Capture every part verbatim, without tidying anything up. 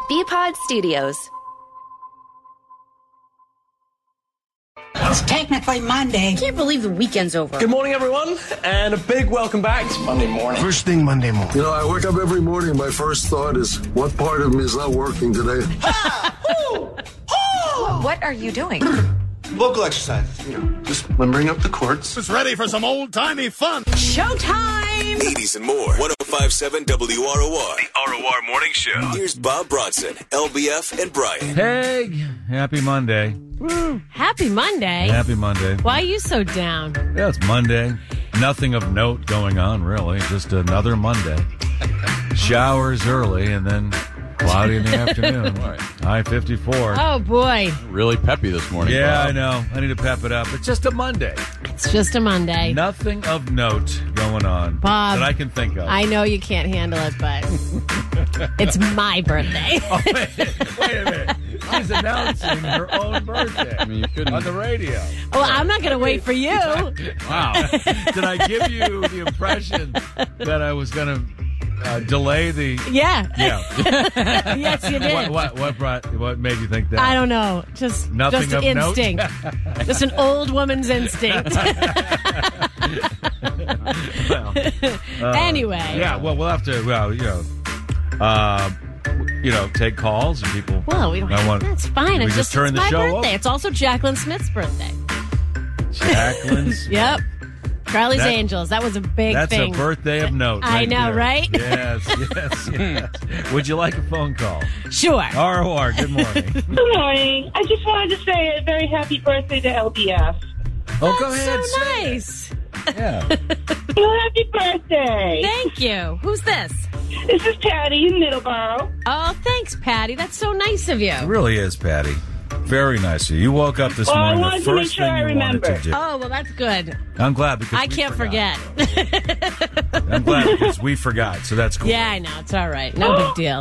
B-Pod Studios. It's technically Monday. I can't believe the weekend's over. Good morning, everyone, and a big welcome back. It's Monday morning. First thing Monday morning. You know, I wake up every morning, my first thought is, what part of me is not working today? Ha! Hoo! Hoo! What are you doing? Vocal exercise. You know, just limbering up the chords. It's ready for some old-timey fun. Showtime! eighties and more. one oh five point seven W R O R. The R O R Morning Show. Here's Bob Bronson, L B F, and Brian. Hey, happy Monday. Woo. Happy Monday. Happy Monday. Why are you so down? Yeah, it's Monday. Nothing of note going on, really. Just another Monday. Showers early and then cloudy in the afternoon. Right. High fifty-four. Oh, boy. Really peppy this morning, Yeah, Bob. I know. I need to pep it up. It's just a Monday. It's just a Monday. Nothing of note going on Bob, that I can think of. I know you can't handle it, but it's my birthday. Oh, wait, wait a minute. She's announcing her own birthday I mean, you couldn't. on the radio. Well, I'm not going to wait for you. Wow. Did I give you the impression that I was going to uh, delay the... Yeah. Yeah. Yes, you did. What, what, what, brought, what made you think that? I don't know. Just, Nothing just of note? instinct. Just an old woman's instinct. Well, uh, Anyway. Yeah, well, we'll have to, well, you know, uh, you know, take calls and people... Well, we don't I have want, That's fine. We It's just just turn it's the my show birthday. over. It's also Jacqueline Smith's birthday. Jacqueline's... Yep. Charlie's That- Angels. That was a big That's thing. a birthday of note. I right know, there. right? Yes, yes, yes. Would you like a phone call? Sure. R O R, good morning. Good morning. I just wanted to say a very happy birthday to L B F. Oh, go That's ahead. so say it. nice. Yeah. Well, happy birthday. Thank you. Who's this? This is Patty in Middleborough. Oh, thanks, Patty. That's so nice of you. It really is, Patty. Very nice of you. You woke up this Well, I morning. wanted The to make first sure thing I you wanted to remembered. do. Oh, well, that's good. I'm glad because I we can't forgot. forget. I'm glad because we forgot, so that's cool. Yeah, I know. It's all right. No big deal.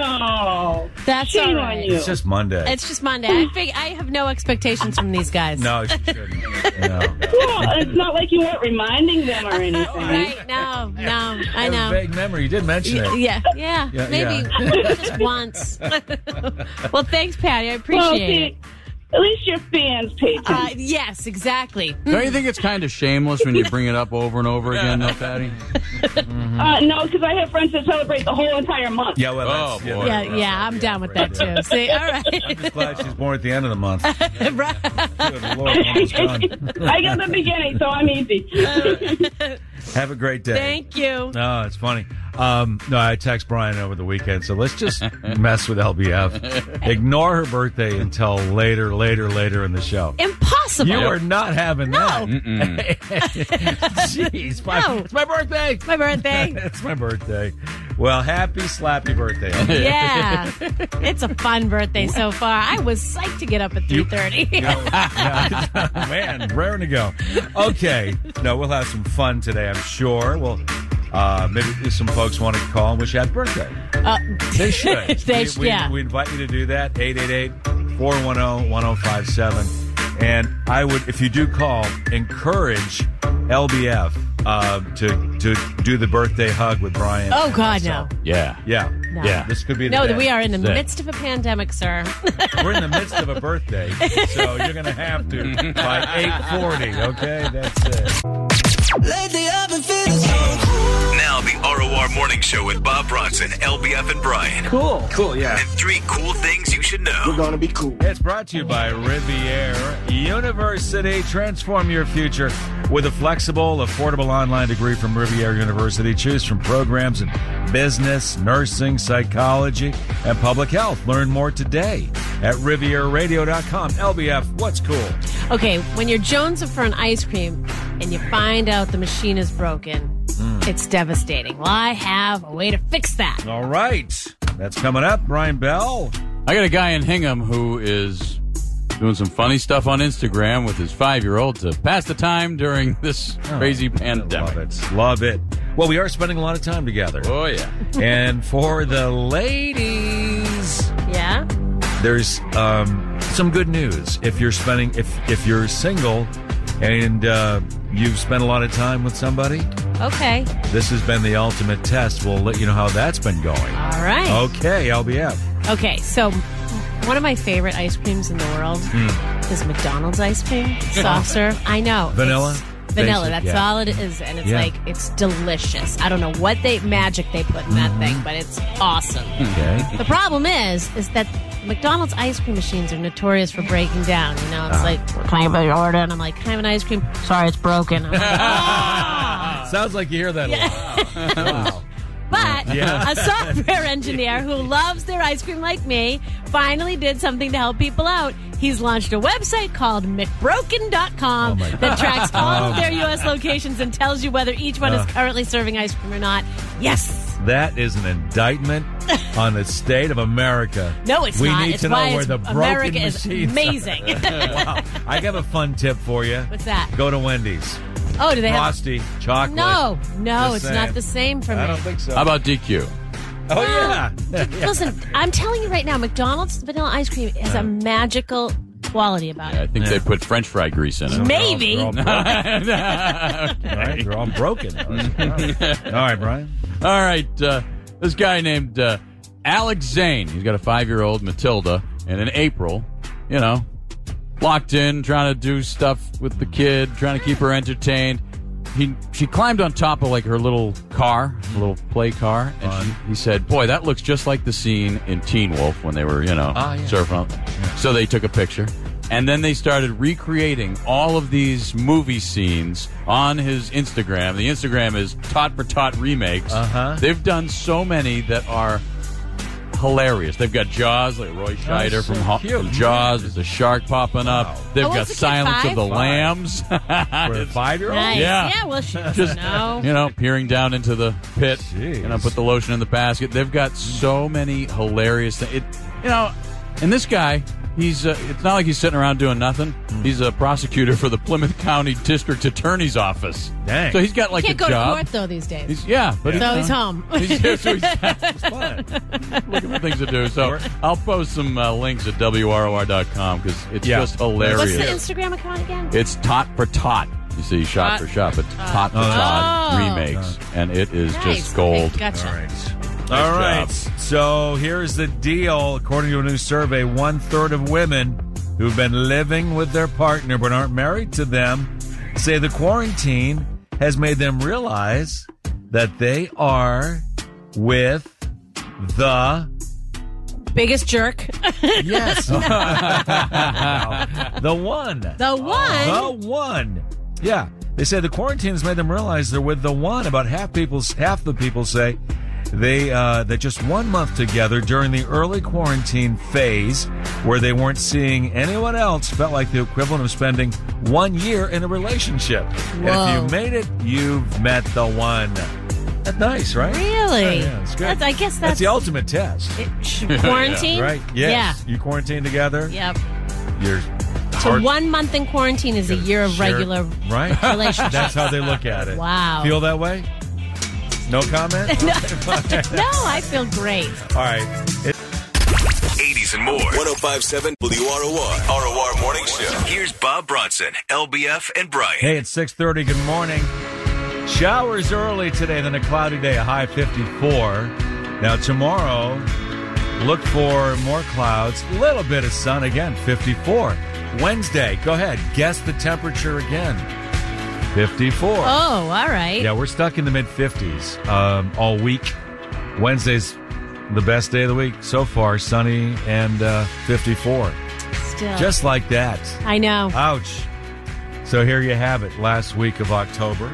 No. That's Shame all on right. you. It's just Monday. It's just Monday. I fig- I have no expectations from these guys. No, you shouldn't. No. Well, it's not like you weren't reminding them or anything. Right? No, no. I I have a know. vague memory. You did mention Y- it. Yeah, yeah, Yeah, maybe just once. Well, thanks, Patty. I Well, appreciate see, it. at least your fans pay attention. Uh, yes, exactly. Don't you think it's kind of shameless when you bring it up over and over again, though, Patty? Uh, no, because I have friends that celebrate the whole entire month. Yeah, well, Oh, that's, yeah, boy. Yeah, that's- yeah, I'm down with that too. See, all I'm right. just glad she's born at the end of the month. Right. Good Lord, almost done. I got the beginning, so I'm easy. Have a great day. Thank you. No, it's funny. Um, no, I text Brian over the weekend, so let's just mess with L B F. Ignore her birthday until later, later, later in the show. Impossible. You are not having that. Mm-mm. Jeez, my, No. it's my birthday. My birthday. It's my birthday. Well, happy slappy birthday. L B F. Yeah, it's a fun birthday so far. I was psyched to get up at three thirty. You know, yeah, man, raring to go. Okay, no, we'll have some fun today, I'm sure. Well, uh, maybe some folks want to call and wish you happy birthday. Uh, They should. They we, sh- we, yeah. we invite you to do that. eight eight eight, four one zero, one zero five seven. And I would, if you do call, encourage L B F uh, to to do the birthday hug with Brian. Oh God, no. Yeah. Yeah. No. Yeah. This could be the No, day. that we are in the That's it. midst of a pandemic, sir. We're in the midst of a birthday, so you're going to have to by eight forty, okay? That's it. Now the R O R Morning Show with Bob Bronson, L B F, and Brian. Cool. Cool, yeah. And three cool things you should know. We're going to be cool. It's brought to you by Riviere University. Transform your future with a flexible, affordable online degree from Riviere University. Choose from programs in business, nursing, psychology, and public health. Learn more today at riviere radio dot com. L B F, what's cool? Okay, when you're jonesing for an ice cream and you find out the machine is broken, Mm. it's devastating. Well, I have a way to fix that. All right. That's coming up. Brian Bell. I got a guy in Hingham who is doing some funny stuff on Instagram with his five-year-old to pass the time during this crazy pandemic. Love it. Love it. Well, we are spending a lot of time together. Oh, yeah. And for the ladies, Yeah? there's um, some good news. If you're spending, if if you're single and uh, you've spent a lot of time with somebody, Okay. this has been the ultimate test. We'll let you know how that's been going. All right. Okay, L B F. Okay, so one of my favorite ice creams in the world Mm. is McDonald's ice cream. Soft serve. I know. Vanilla? It's vanilla. Basic, That's yeah. all it is. And it's Yeah. like, it's delicious. I don't know what they magic they put in that thing, but it's awesome. Okay. The problem is, is that McDonald's ice cream machines are notorious for breaking down. You know, it's Ah. like, can I have your order? And I'm like, can I have an ice cream? Sorry, it's broken. I'm like, "Ah." Sounds like you hear that a lot. Wow. But Yeah. a software engineer who loves their ice cream like me finally did something to help people out. He's launched a website called McBroken dot com Oh, my God. that tracks all of their U S locations and tells you whether each one is Uh. currently serving ice cream or not. Yes. That is an indictment on the state of America. No, it's we not. need It's to know why where it's- the broken America is machines are. amazing. Wow. I have a fun tip for you. What's that? Go to Wendy's. Oh, do they have? Frosty, chocolate. No, no, Just it's saying. not the same for me. I don't think so. How about D Q? Oh, yeah. Listen, I'm telling you right now, McDonald's vanilla ice cream has a magical quality about I it. think Yeah. they put French fry grease in it. Maybe. They're all, they're all broken. All right, they're all broken. All right, Brian. All right, uh, this guy named uh, Alex Zane. He's got a five-year-old Matilda, and in April, you know, locked in, trying to do stuff with the kid, trying to keep her entertained. He she climbed on top of like her little car, little play car, and she, he said, "Boy, that looks just like the scene in Teen Wolf when they were, you know, Ah, yeah. surfing." On. So they took a picture. And then they started recreating all of these movie scenes on his Instagram. The Instagram is Tot for Tot Remakes. Uh-huh. They've done so many that are hilarious. They've got Jaws, like Roy Scheider so from, Ho- cute. from Jaws with the shark popping Wow. up. They've Oh, got what's the kid, Silence five? of the Five. Lambs. For a five-year-old? Nice. Yeah. Yeah, well, she doesn't Just, know. you know, peering down into the pit. Jeez. You know, put the lotion in the basket. They've got so many hilarious things. It, you know, and this guy, he's uh, it's not like he's sitting around doing nothing. He's a prosecutor for the Plymouth County District Attorney's Office. Dang. So he's got like Can't a go job. to court, though, these days. He's, yeah, but so you he's know, home. He's, yeah, so he's Fun. looking for things to do. So I'll post some uh, links at W R O R dot com because it's Yeah. just hilarious. What's the Instagram account again? It's Tot for Tot. You see, shot Tot for shot, but Tot for Oh, Tot oh. remakes, and it is Nice. just gold. Okay, gotcha. All right. Nice All right. job. So here's the deal. According to a new survey, one third of women who've been living with their partner but aren't married to them say the quarantine has made them realize that they are with the Biggest jerk. yes the one The one. the one yeah they say the quarantine has made them realize they're with the one. About half people half the people say they uh that just one month together during the early quarantine phase where they weren't seeing anyone else felt like the equivalent of spending one year in a relationship. And Whoa. if you made it, you've met the one. That's nice, right? Really? Yeah, yeah, it's good. That's- I guess that's that's the ultimate test. It, sh- quarantine? Right? Yes. You quarantine together. Yeah. Yep. You're So hard- one month in quarantine is a year of Share- regular right? relationship. That's how they look at it. Wow. Feel that way? No comment? No, I feel great. All right. It- eighties and more. one oh five point seven W R O R. R O R Morning Show. Here's Bob Bronson, L B F, and Brian. hey, it's six thirty. Good morning. Showers early today, then a cloudy day, a high fifty-four. Now tomorrow, look for more clouds, a little bit of sun again, fifty-four. Wednesday, go ahead, guess the temperature again, fifty-four. Oh, all right. Yeah, we're stuck in the mid-fifties um, all week. Wednesday's the best day of the week so far, sunny and uh, fifty-four. Still. Just like that. I know. Ouch. So here you have it, last week of October.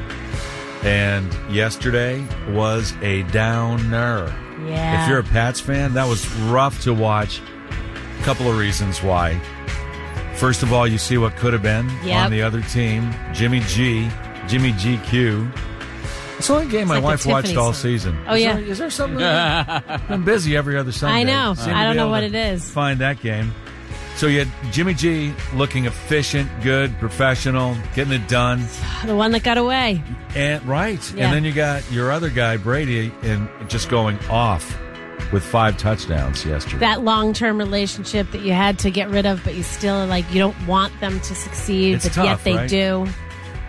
And yesterday was a downer. Yeah. If you're a Pats fan, that was rough to watch. A couple of reasons why. First of all, you see what could have been Yep. on the other team. Jimmy G, Jimmy G Q. It's the only game my like the wife watched Tiffany all song. season. Oh, Is yeah. There, is there something? I'm busy every other Sunday. I know. Seem to I don't be know able what to it is. Find that game. So you had Jimmy G looking efficient, good, professional, getting it done. The one that got away. And right. Yeah. And then you got your other guy, Brady, and just going off with five touchdowns yesterday. That long-term relationship that you had to get rid of, but you still like you don't want them to succeed, It's but tough, yet they right? do.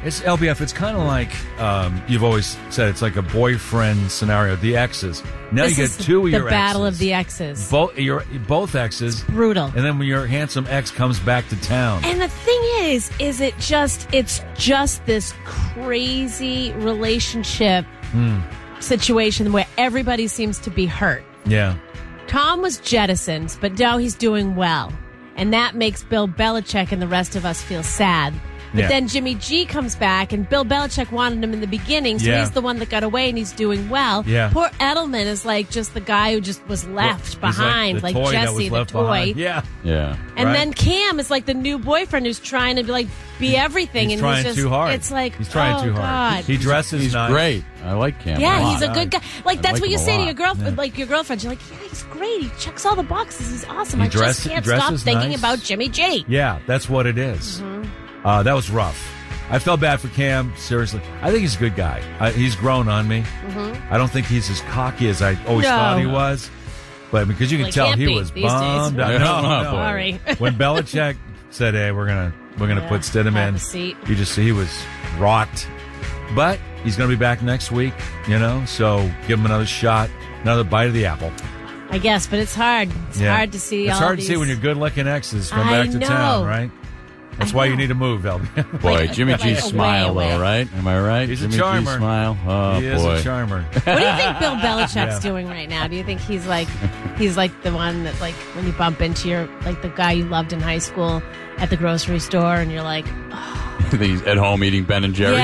It's L B F. It's kind of like um, you've always said. It's like a boyfriend scenario. The exes. Now This you is get two of the your battle exes. of the exes. Both your both exes. Brutal. And then when your handsome ex comes back to town. And the thing is, is it just, it's just this crazy relationship Hmm. situation where everybody seems to be hurt. Yeah. Tom was jettisoned, but now he's doing well. And that makes Bill Belichick and the rest of us feel sad. But Yeah. then Jimmy G comes back, and Bill Belichick wanted him in the beginning, so Yeah. he's the one that got away, and he's doing well. Yeah. Poor Edelman is like just the guy who just was left He's behind, like, like, the toy that Jesse, was the left toy. behind. Yeah. Yeah. And Right. then Cam is like the new boyfriend who's trying to be like be everything, He's and trying he's just, too hard. It's like he's trying oh, too hard. God. He dresses He's nice. great. I like Cam. Yeah, a he's a lot. good guy. Like I that's like what you him a say to lot. your girlfriend, Yeah. like your girlfriend. You're like, yeah, he's great. He checks all the boxes. He's awesome. He I dress- just can't he stop dresses thinking nice. about Jimmy G. Yeah, that's what it is. Mm-hmm. Uh, that was rough. I felt bad for Cam, seriously. I think he's a good guy. Uh, he's grown on me. Mm-hmm. I don't think he's as cocky as I always No. thought he was. But because you can Well, he tell can't he be was these days. bummed out. Yeah, No, no, no. Sorry. When Belichick said, hey, we're going to we're gonna Yeah, put Stidham have in, a seat. you just see he was rocked. But he's going to be back next week, you know, so give him another shot, another bite of the apple. I guess, but it's hard. It's Yeah. hard to see. It's all hard these... to see when your good-looking exes come I back to know. town, right? That's I why you know. need to move, L B. Boy, Jimmy Like, G's away, smile, away. though, right? Am I right? He's a Jimmy charmer. G's smile. Oh, he is boy. a charmer. What do you think Bill Belichick's Yeah. doing right now? Do you think he's like he's like the one that like when you bump into your like the guy you loved in high school at the grocery store and you're like, He's at home eating Ben and Jerry's.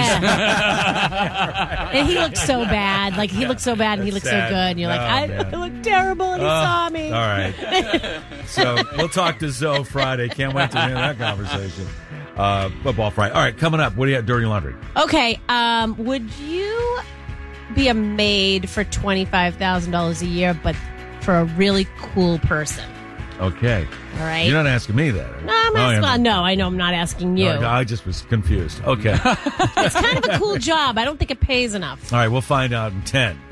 yeah. And he looked so bad. Like he looked so bad and he looked Sad. so good. And you're like, Oh, I, man. I look terrible and he Uh, saw me. All right. So we'll talk to Zoe Friday. Can't wait to hear that conversation. Uh, football Friday. All right, coming up. What do you have? Dirty laundry. Okay. Um, would you be a maid for twenty-five thousand dollars a year, but for a really cool person? Okay. All right. You're not asking me that. No, I'm Oh, asking. yeah. well, no, I know I'm not asking you. No, I just was confused. Okay. All It's kind of a cool job. I don't think it pays enough. right, we'll find out in ten.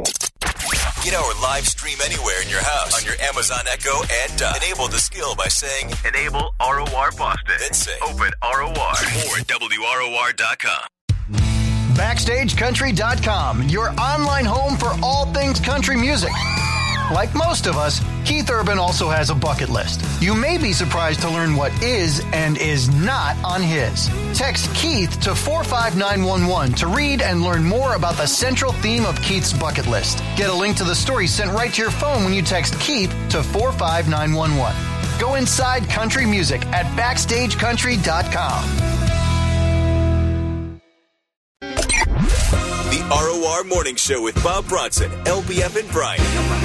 Get our live stream anywhere in your house on your Amazon Echo and Dot. Enable the skill by saying Enable R O R Boston. Then say Open R O R. More at W R O R dot com. Backstage Country dot com, your online home for all things country music. Like most of us, Keith Urban also has a bucket list. You may be surprised to learn what is and is not on his. Text Keith to four five nine one one to read and learn more about the central theme of Keith's bucket list. Get a link to the story sent right to your phone when you text Keith to four five nine one one. Go inside country music at Backstage Country dot com. The R O R Morning Show with Bob Bronson, L B F, and Brian.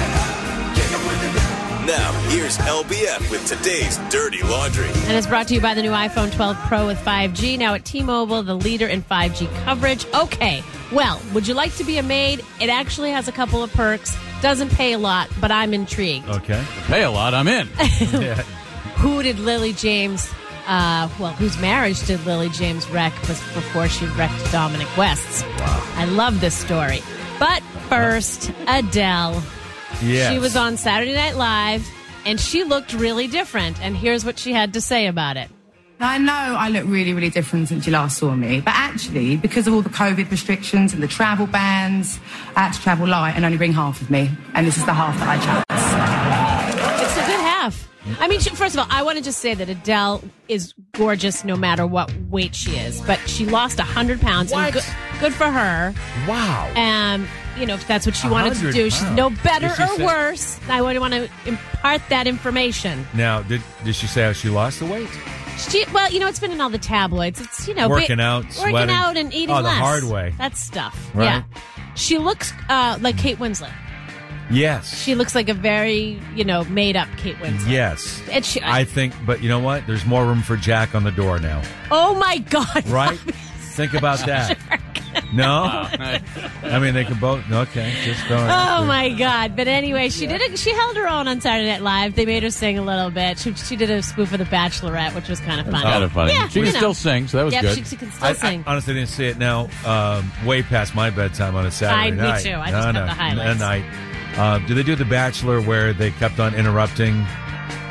Now, here's L B F with today's Dirty Laundry. And it's brought to you by the new iPhone twelve Pro with five G. Now at T-Mobile, the leader in five G coverage. Okay, well, would you like to be a maid? It actually has a couple of perks. Doesn't pay a lot, but I'm intrigued. Okay. Pay a lot, I'm in. Yeah. Who did Lily James, uh, well, whose marriage did Lily James wreck before she wrecked Dominic West's? Wow. I love this story. But first, Adele. Yes. She was on Saturday Night Live, and she looked really different. And here's what she had to say about it. I know I look really, really different since you last saw me, but actually, because of all the COVID restrictions and the travel bans, I had to travel light and only bring half of me, and this is the half that I chose. It's a good half. I mean, she, first of all, I want to just say that Adele is gorgeous no matter what weight she is, but she lost one hundred pounds. What? And good, good for her. Wow. Um, you know, if that's what she wanted to one hundred do. She's pounds. no better Did she or say- worse. I would want to impart that information. Now, did did she say how she lost the weight? She, well, you know, it's been in all the tabloids. It's, you know, Working ba- out, working sweating. out and eating Oh, the less. hard way. That's stuff. Right. Yeah. She looks uh, like Kate Winslet. Yes. She looks like a very, you know, made up Kate Winslet. Yes. And she, I think, but you know what? There's more room for Jack on the door now. oh my God. Right? Think about that. No? I mean, they can both. Okay. Just throwing it out Oh there. my God! But anyway, she did. A, she held her own on Saturday Night Live. They made her sing a little bit. She, she did a spoof of The Bachelorette, which was kind of fun. Kind of funny. Yeah, she you can know. still sing, so that was Yep, good. she, she can still I, sing. I honestly didn't see it now. Um, way past my bedtime on a Saturday I- me night. too. I no, just got no, the highlights. That night. Uh, do they do The Bachelor where they kept on interrupting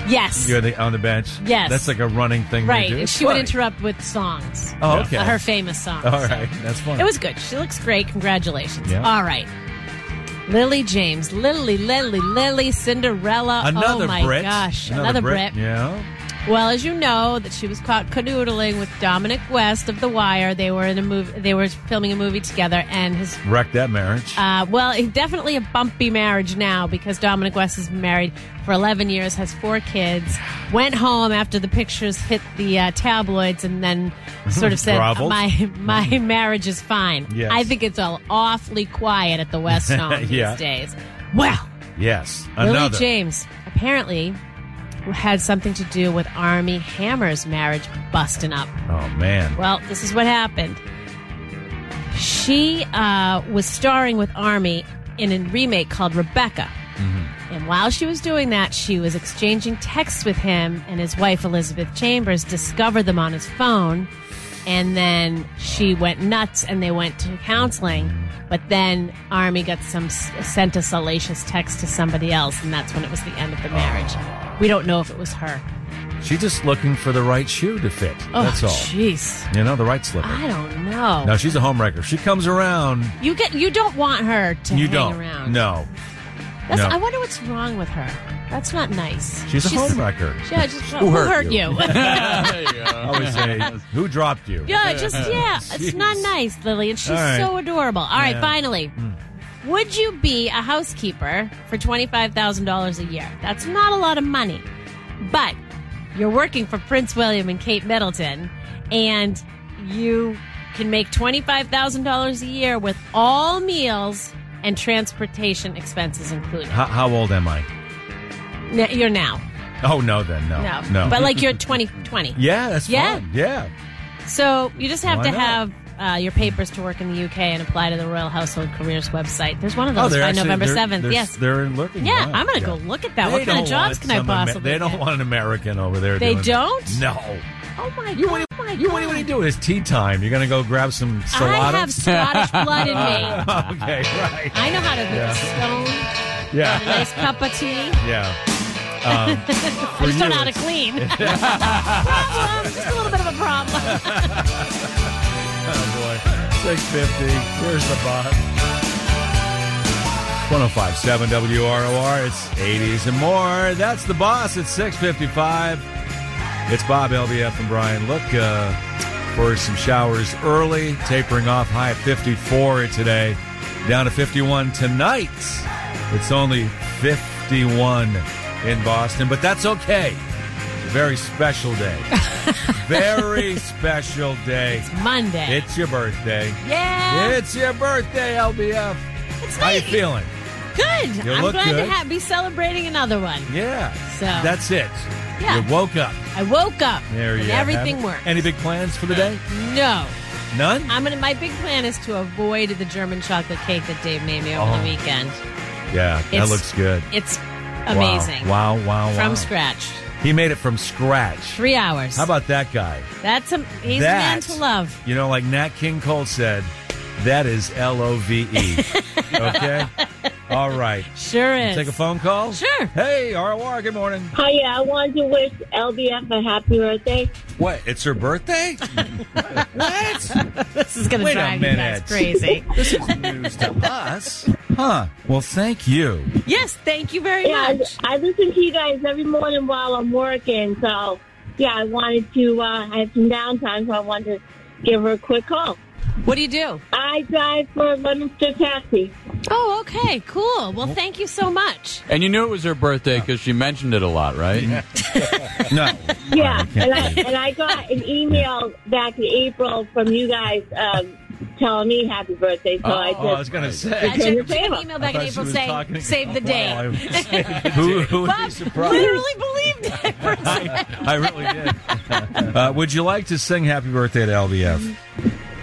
Yes. You're the, on the bench? Yes. That's like a running thing Right, they do. and It's she would funny. interrupt with songs. Oh, okay. Her famous songs. All right, that's fun. It was good. She looks great. Congratulations. Yeah. All right. Lily James. Lily, Lily, Lily, Cinderella. Another oh, my Brit. gosh. Another, Another, Brit. Brit. Yeah. Well, as you know, that she was caught canoodling with Dominic West of The Wire. They were in a movie. They were filming a movie together, and his Wrecked that marriage. uh, well, it- definitely a bumpy marriage now because Dominic West is married for eleven years, has four kids, went home after the pictures hit the uh, tabloids, and then sort of said, Groveled? "My my marriage is fine." Yes. I think it's all awfully quiet at the West home Yeah. these days. Well, Yes. Lily Another. James apparently had something to do with Armie Hammer's marriage busting up. Oh, man. Well, this is what happened. She uh, was starring with Armie in a remake called Rebecca. Mm-hmm. And while she was doing that, she was exchanging texts with him, and his wife, Elizabeth Chambers, discovered them on his phone. And then she went nuts, and they went to counseling. But then Armie got some sent a salacious text to somebody else, and that's when it was the end of the marriage. We don't know if it was her. She's just looking for the right shoe to fit. Oh, That's all. jeez. You know, the right slipper. I don't know. No, she's a homewrecker. She comes around. You get you don't want her to you hang don't. around. No. That's, no. I wonder what's wrong with her. That's not nice. She's a homewrecker. Yeah, just Who who hurt hurt you? you? There you go. I always say, who dropped you? yeah, just yeah. It's not nice, Lily, and she's All right. so adorable. All right, Yeah. finally. Would you be a housekeeper for twenty-five thousand dollars a year? That's not a lot of money. But you're working for Prince William and Kate Middleton, and you can make twenty-five thousand dollars a year with all meals and transportation expenses included. How, how old am I? N- You're now. Oh, no, then. No. No. No. But like you're twenty twenty. yeah, that's Yeah. fun. Yeah. So you just have Why to not? have uh, your papers to work in the U K and apply to the Royal Household Careers website. There's one of Oh, those they're by actually, November they're- seventh. they're- Yes. They're looking. Yeah, Wow. I'm going to Yeah. go look at that. They What kind of don't jobs want can I some Amer- possibly They don't get? want an American over there. They doing don't? That. No. Oh, my You, God. what, Oh, my you, God. what, what are you doing? It's tea time. You're going to go grab some I salada? have Scottish blood in me. okay, right. I know how to Yeah. stone, a Yeah. nice cup of tea. Yeah. Um, I just don't know how to clean. Problem. Just a little bit of a problem. Oh, boy. six fifty. Here's the boss. one oh five point seven W R O R. It's eighties and more. That's the boss at six fifty-five. It's Bob, L B F, and Brian. Look uh, for some showers early, tapering off high at fifty-four today, down to fifty-one tonight. It's only fifty-one in Boston, but that's okay. It's a very special day. Very special day. It's Monday. It's your birthday. Yeah. It's your birthday, L B F. It's How you nice. feeling? Good. You I'm look glad good. to ha- be celebrating another one. Yeah. So That's it. Yeah. You woke up. I woke up There and you have everything it. worked. Any big plans for the day? No. None? I'm gonna. My big plan is to avoid the German chocolate cake that Dave made me over Oh. the weekend. Yeah, that It's- looks good. It's amazing. Wow, wow, wow. From wow. scratch. He made it from scratch. Three hours. How about that guy? That's a. He's that, a man to love. You know, like Nat King Cole said, that is L O V E. Okay? All right. Sure is. Take a phone call? Sure. Hey, R O R, good morning. Hi, yeah, I wanted to wish L B F a happy birthday. What? It's her birthday? What? This is going to Wait a drive you minute. guys crazy. This is news to us. Huh. Well, thank you. Yes, thank you very Yeah, much. I, I listen to you guys every morning while I'm working. So, yeah, I wanted to, uh, I have some downtime, so I wanted to give her a quick call. What do you do? I drive for Leominster Taxi. Oh, okay, cool. Well, thank you so much. And you knew it was her birthday because she mentioned it a lot, right? No. Yeah, I and I, can't and I got an email back in April from you guys um, telling me happy birthday. So I just Oh, I was going to say. I Return checked your an favor. email back I in thought she April was saying, talking- save the Wow, day. I was- who, who would be Bob surprised? literally believed it for a second. I really did. Uh, would you like to sing happy birthday to L B F?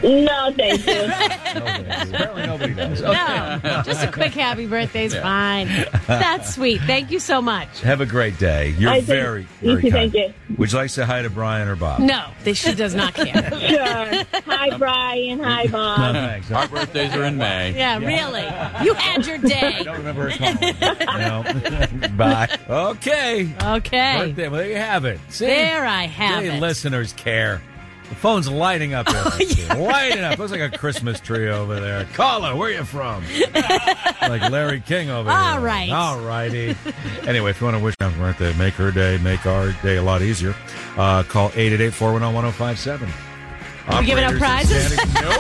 No, thank you. Apparently nobody does. No, just a quick happy birthday's Yeah. fine. That's sweet. Thank you so much. Have a great day. You're I think- very, you very too, kind. thank you. Would you like to say hi to Brian or Bob? No, they, she does not care. Sure. Hi, Brian. Hi, No, Bob. thanks. Our birthdays are in May. Yeah, really. You had your day. I don't remember her calling. No. Bye. Okay. Okay. Birthday. Well, there you have it. See? There I have Hey, it. listeners care. The phone's lighting up. Oh, yeah. Lighting up. It looks like a Christmas tree over there. Caller, where you from? Like Larry King over here. All right. All righty. Anyway, if you want to wish her happy birthday, make her day, make our day a lot easier, uh, call eight eight eight, four one zero, one zero five seven. We giving out prizes?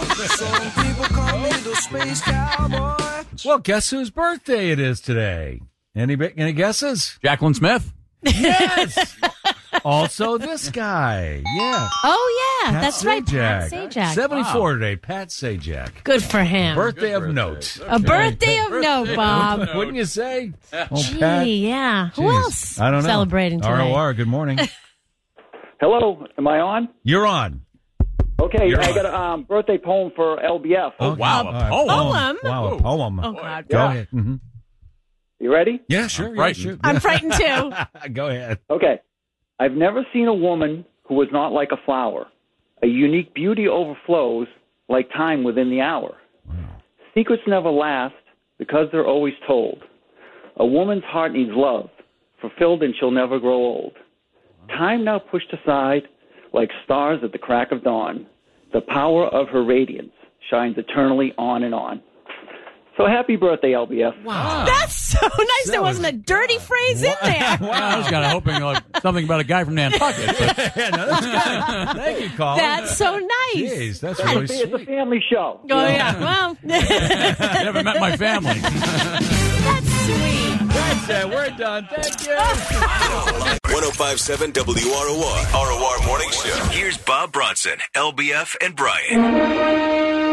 Well, guess whose birthday it is today? Any any guesses? Jacqueline Smith. Yes. Also, this guy. Yeah. Oh, yeah. Pat That's right. Pat Sajak. Sajak. seventy-four Wow. today. Pat Sajak. Good for him. Birthday of note. A birthday of note, Bob. Wouldn't you say? Oh, Gee, Pat. yeah. Who Jeez. else I don't know. celebrating today? R O R, good morning. Hello, am I on? You're on. Okay, You're I on. got a um, birthday poem for L B F. Oh, wow. a All right. Poem? Wow, a poem. Oh, God. Go Yeah. ahead. Mhm. You ready? Yeah, sure. I'm yeah, frightened. sure. I'm frightened, too. Go ahead. Okay. I've never seen a woman who was not like a flower. A unique beauty overflows like time within the hour. Secrets never last because they're always told. A woman's heart needs love, fulfilled and she'll never grow old. Time now pushed aside like stars at the crack of dawn. The power of her radiance shines eternally on and on. So happy birthday, L B F. Wow. That's so nice. That there was- wasn't a dirty phrase in there. Well, I was kind of hoping like, something about a guy from Nantucket. But Yeah, no, that's good. Thank you, Colin. That's so nice. Jeez, that's It's really a- it's a sweet. family show. Oh, yeah. Well, you never met my family. that's sweet. That's it. We're done. Thank you. one oh five point seven W R O R. R O R Morning Show. Here's Bob Bronson, L B F, and Brian.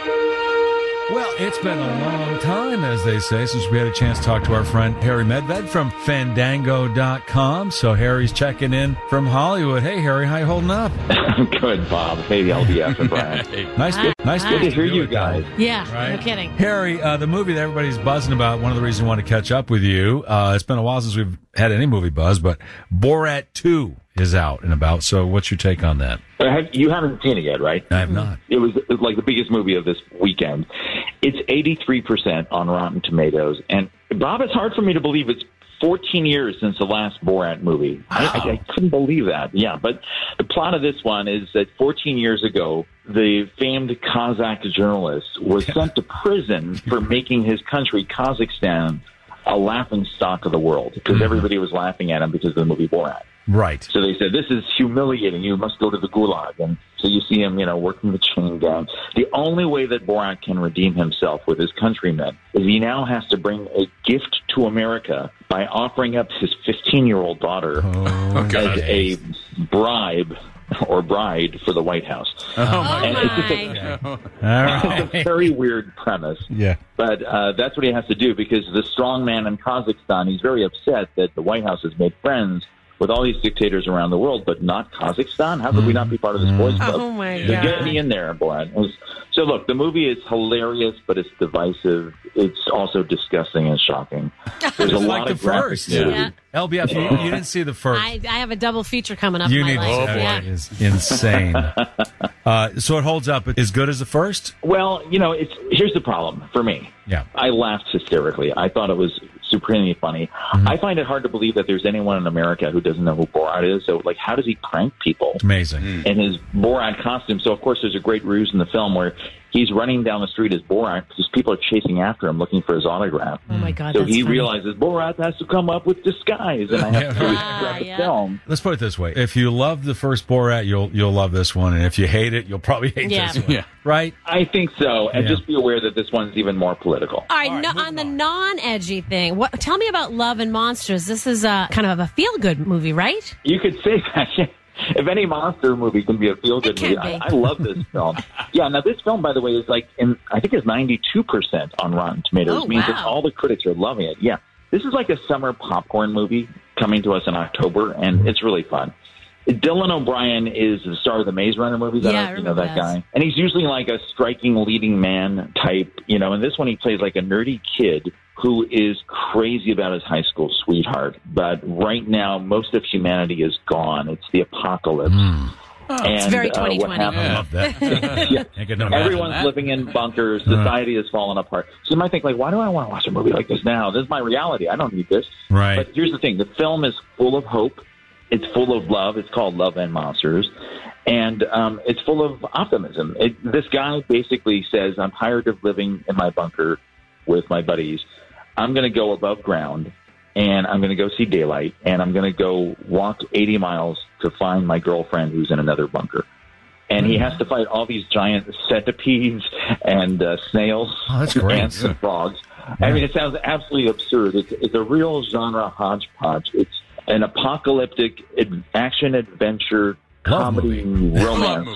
Well, it's been a long time, as they say, since we had a chance to talk to our friend Harry Medved from Fandango dot com. So Harry's checking in from Hollywood. Hey, Harry, how you holding up? Good, Bob. Hey, L B F and Brian. Nice, Hi. nice Hi. good Good to hear you guys. Yeah, Right. no kidding. Harry, uh, the movie that everybody's buzzing about, one of the reasons I want to catch up with you, uh, it's been a while since we've had any movie buzz, but Borat two is out and about. So what's your take on that? Uh, have- You haven't seen it yet, right? I have not. It was, it was like the biggest movie of this weekend. It's eighty-three percent on Rotten Tomatoes. And, Bob, it's hard for me to believe it's fourteen years since the last Borat movie. I, I, I couldn't believe that. Yeah, but the plot of this one is that fourteen years ago, the famed Kazakh journalist was sent to prison for making his country, Kazakhstan, a laughing stock of the world because everybody was laughing at him because of the movie Borat. Right. So they said, this is humiliating. You must go to the gulag. And so you see him, you know, working the chain gang. The only way that Borat can redeem himself with his countrymen is he now has to bring a gift to America by offering up his fifteen-year-old daughter Oh, as a bribe or bride for the White House. Oh, my And it's just a, All right. it's a very weird premise. Yeah. But uh, that's what he has to do because the strong man in Kazakhstan, he's very upset that the White House has made friends with all these dictators around the world, but not Kazakhstan. How could we not be part of this boys club? Oh, my So God. get me in there, Borat. It was- So look, the movie is hilarious, but it's divisive. It's also disgusting and shocking. There's a Just lot like the of graphic first. nudity. Yeah. L B F, you, you didn't see the first. I, I have a double feature coming up You in my need life. to. Yeah. It is insane. uh, so it holds up as good as the first? Well, you know, it's here's the problem for me. Yeah. I laughed hysterically. I thought it was supremely funny. Mm-hmm. I find it hard to believe that there's anyone in America who doesn't know who Borat is. So, like, how does he prank people? Amazing. In his Borat costume. So, of course, there's a great ruse in the film where he's running down the street as Borat because people are chasing after him looking for his autograph. Oh, my God. So that's he funny. realizes Borat has to come up with disguise, and I have to Ah, grab the yeah. film. Let's put it this way: if you love the first Borat, you'll you'll love this one, and if you hate it, you'll probably hate Yeah. this one. Yeah. Right? I think so, and Yeah. just be aware that this one's even more political. All right, no, on the non-edgy thing, what? Tell me about Love and Monsters. This is a kind of a feel-good movie, right? You could say that. If any monster movie can be a feel-good It can movie, I, be. I love this film. Yeah, now this film, by the way, is like, in, I think it's ninety-two percent on Rotten Tomatoes. Oh, It means that wow. all the critics are loving it. Yeah, this is like a summer popcorn movie coming to us in October, and it's really fun. Dylan O'Brien is the star of the Maze Runner movies. Yeah, I I don't know, you know that remember guy. And he's usually like a striking leading man type, you know. In this one, he plays like a nerdy kid who is crazy about his high school sweetheart. But right now, most of humanity is gone. It's the apocalypse. Mm. Oh, and, it's very uh, twenty twenty. what happened- I love that. Yeah. I could imagine Everyone's that. living in bunkers. Society has fallen apart. So you might think, like, why do I want to watch a movie like this now? This is my reality. I don't need this. Right. But here's the thing. The film is full of hope. It's full of love. It's called Love and Monsters. And um, it's full of optimism. It, this guy basically says, I'm tired of living in my bunker with my buddies. I'm going to go above ground, and I'm going to go see daylight, and I'm going to go walk eighty miles to find my girlfriend who's in another bunker. And he has to fight all these giant centipedes and uh, snails, Oh, that's great. ants, and frogs. I mean, it sounds absolutely absurd. It's, it's a real genre hodgepodge. It's an apocalyptic ad- action adventure comedy romance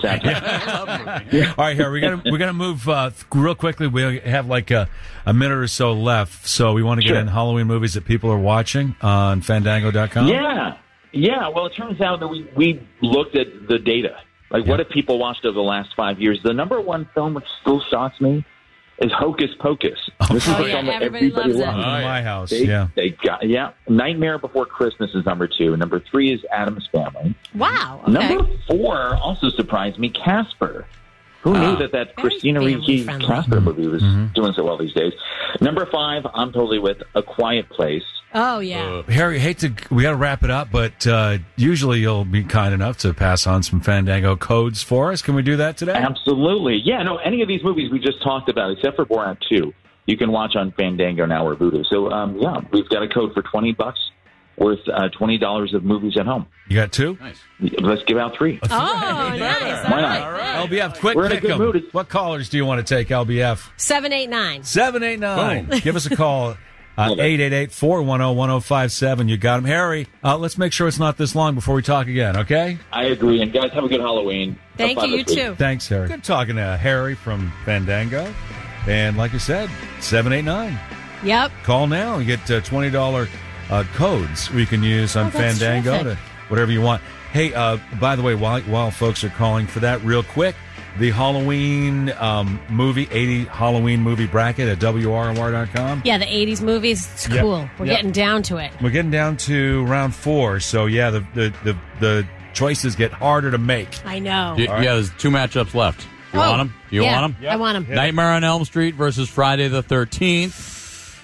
satire. All right, here we're gonna we're gonna move uh, th- real quickly. We have like a, a minute or so left, so we want to get Sure. in Halloween movies that people are watching on Fandango dot com. Yeah, yeah. Well, it turns out that we we looked at the data. Like, what have people watched over the last five years? The number one film, which still shocks me, is Hocus Pocus. This is Oh, the yeah, film that everybody everybody loves it. loves. Oh, my house. They, yeah. they got yeah. Nightmare Before Christmas is number two. Number three is Addams Family. Wow. Okay. Number four also surprised me, Casper. Who knew that that Very Christina Ricci family-friendly. Casper movie was Mm-hmm. doing so well these days? Number five, I'm totally with A Quiet Place. Oh, yeah. Harry, hate to we got to wrap it up, but uh, usually you'll be kind enough to pass on some Fandango codes for us. Can we do that today? Absolutely. Yeah, no, any of these movies we just talked about, except for Borat two, you can watch on Fandango now or Vudu. So, um, yeah, we've got a code for twenty bucks worth uh, twenty dollars of movies at home. You got two? Nice. Let's give out three. Oh, nice. All Why not? right. L B F, quick We're in a pick good 'em. mood. What callers do you want to take, L B F? seven eight nine. seven eight nine. Boom. Give us a call. Uh, Okay. eight eight eight, four one zero, one zero five seven. You got him. Harry, uh, let's make sure it's not this long before we talk again, okay? I agree. And, guys, have a good Halloween. Have Thank fun you, you this week. too. Thanks, Harry. Good talking to Harry from Fandango. And like I said, seven eight nine. Yep. Call now and get uh, twenty dollars uh, codes we can use on Oh, that's Fandango terrific. to whatever you want. Hey, uh, by the way, while, while folks are calling for that, real quick, the Halloween um, movie, eighty Halloween movie bracket at W R O R dot com. Yeah, the eighties movies. It's Yep. cool. We're Yep. getting down to it. We're getting down to round four, so yeah, the the, the, the choices get harder to make. I know. Y- Yeah, there's two matchups left. You Oh, want them? You yeah, want them? I want them. Nightmare on Elm Street versus Friday the thirteenth,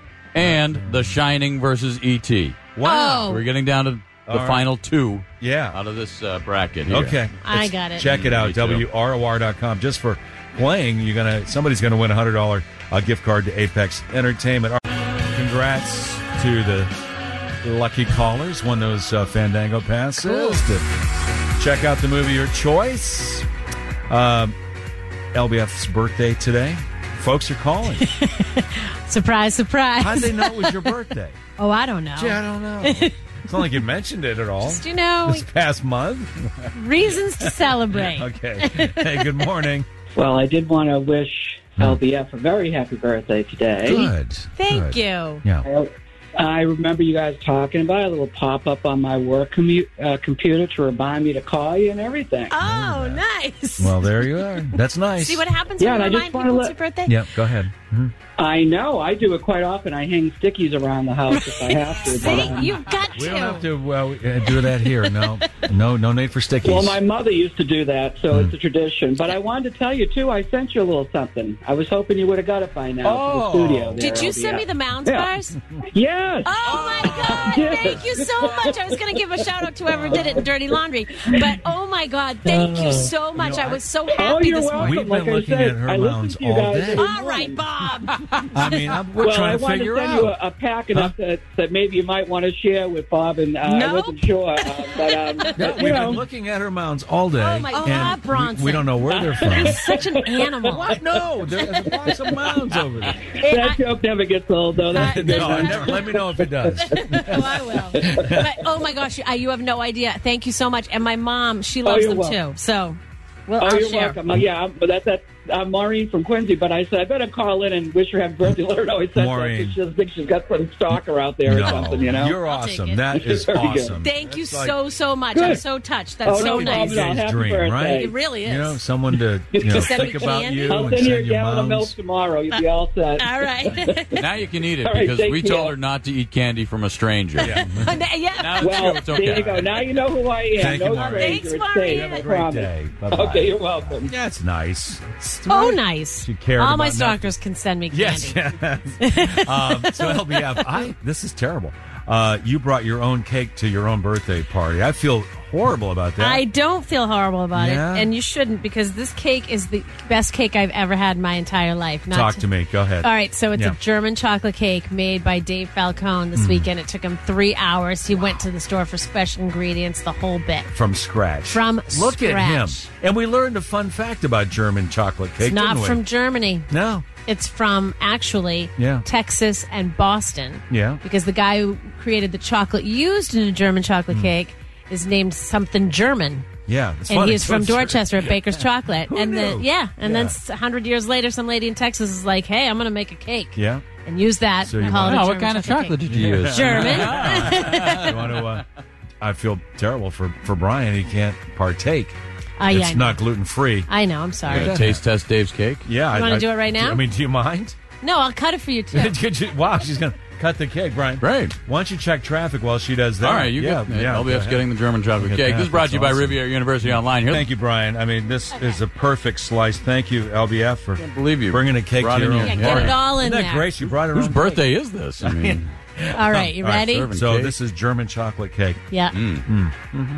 and The Shining versus E T. Wow. We're getting down to the All right. final two Yeah. out of this uh, bracket here. Okay. I Let's got it. Check it Me out, too. W R O R dot com. Just for playing, you're gonna somebody's gonna win a hundred dollar uh, gift card to Apex Entertainment. Congrats to the lucky callers. Won those uh, Fandango passes Cool. to check out the movie of your choice. Um, L B F's birthday today. Folks are calling. Surprise, surprise. How'd they know it was your birthday? Oh, I don't know. Gee, I don't know. It's not like you mentioned it at all. Just, you know, This past month. reasons to celebrate. Okay. Hey, good morning. Well, I did want to wish L B F a very happy birthday today. Good. Thank Good. you. Yeah. I, I remember you guys talking about it, a little pop-up on my work commu- uh, computer to remind me to call you and everything. Oh, nice. Well, there you are. That's nice. See what happens Yeah, when and you I just remind wanna people let- it's your birthday? Yep, go ahead. Mhm. I know. I do it quite often. I hang stickies around the house if I have to. See, but, um, you've got We to. don't have to well, we- uh, do that here. No, no, no need for stickies. well, my mother used to do that, so Hmm. it's a tradition. But I wanted to tell you, too, I sent you a little something. I was hoping you would have got it by now Oh. to the studio. There, Did you L B F. send me the Mounds Yeah. bars? Yes. Oh my God! Yes. Thank you so much. I was going to give a shout out to whoever did it in Dirty Laundry, but oh my God, thank you so much. I was so happy Oh, you're this welcome. morning. We've Like been I looking said, at her I listen mounds to you all guys day. every All morning. right, Bob. I mean, I'm, we're well, trying I to wanted figure to send out. you a, a pack enough that, that maybe you might want to share with Bob, and uh, I Nope. wasn't sure. Uh, but, um, Yeah, but, we've you know, been looking at her mounds all day. Oh, my God, and Bronson. we, we don't know where they're from. He's such an animal. What? No, there's a box of mounds over there. that joke never gets old, though. That's the No, I difference. never, let me know if it does. Oh, I will. But, oh my gosh, you, you have no idea. Thank you so much. And my mom, she Oh, loves you're them welcome. too. So, well, Oh, I'll you're share. welcome. Uh, Yeah, but that, that I'm Maureen from Quincy, but I said I better call in and wish her happy birthday. Let her know I said Maureen. that. She doesn't think she's got some stalker out there No, or something, you know? You're I'll take awesome. it. That is Very good. awesome. Thank you That's like so, so much. Good. I'm so touched. That's Oh, so no nice. problem. Day's Happy dream, birthday. right? It really is. You know, someone to you know, Send me think about candy? you I'll and send you a send you gallon of milk moms. tomorrow. You'll be all set. All right. Now you can eat it All right, because thank we you. told her not to eat candy from a stranger. Yeah. yeah. Now it's Well, true. It's okay. there you go. Now you know who I am. Thank no you, Maureen. stranger. Thanks, It's Maureen. safe, Have I a great promise. day. Bye-bye. Okay, you're welcome. That's nice. Oh, nice. She cared All my about stalkers can send me candy. Yes. yes. um, so L B F, I this is terrible. Uh, you brought your own cake to your own birthday party. I feel horrible about that. I don't feel horrible about Yeah? it, and you shouldn't, because this cake is the best cake I've ever had in my entire life. Not Talk to me. Go ahead. All right, so it's Yeah. a German chocolate cake made by Dave Falcone this Mm. weekend. It took him three hours. He went to the store for special ingredients, the whole bit. From scratch. From Look scratch. at him. And we learned a fun fact about German chocolate cake. It's not didn't we? from Germany. No. It's from, actually, Yeah. Texas and Boston. Yeah. Because the guy who created the chocolate used in a German chocolate cake is named something German. Yeah. It's and funny. he's from So true. Dorchester at Baker's Chocolate. Who and knew? then yeah, and Yeah. then a hundred years later, some lady in Texas is like, "Hey, I'm going to make a cake." Yeah. And use that. So and you call want- it a Oh, what German kind of chocolate cake. did you use? German. You want to, uh, I feel terrible for, for Brian. He can't partake. Oh, yeah, I it's know. not gluten free. I know. I'm sorry. Gonna taste test Dave's cake? Yeah. You I- wanna I- do it right now? I mean, do you mind? No, I'll cut it for you too. Could you- wow, she's going to cut the cake, Brian. Great. Why don't you check traffic while she does that? All right, you yeah, get yeah, L B F's go getting the ahead. German chocolate Look at cake. that. This is brought to you That's by awesome. Riviera University Online. Here, Thank you, Brian. I mean, this is a perfect slice. Thank you, L B F, for believe you bringing a cake brought to your in own. your- Yeah, get Right. it all in Isn't that there. great? You brought her Whose own birthday cake. is this? I mean, All right, you All right, ready? serving So cake. this is German chocolate cake. Yeah. Mm. Mm-hmm.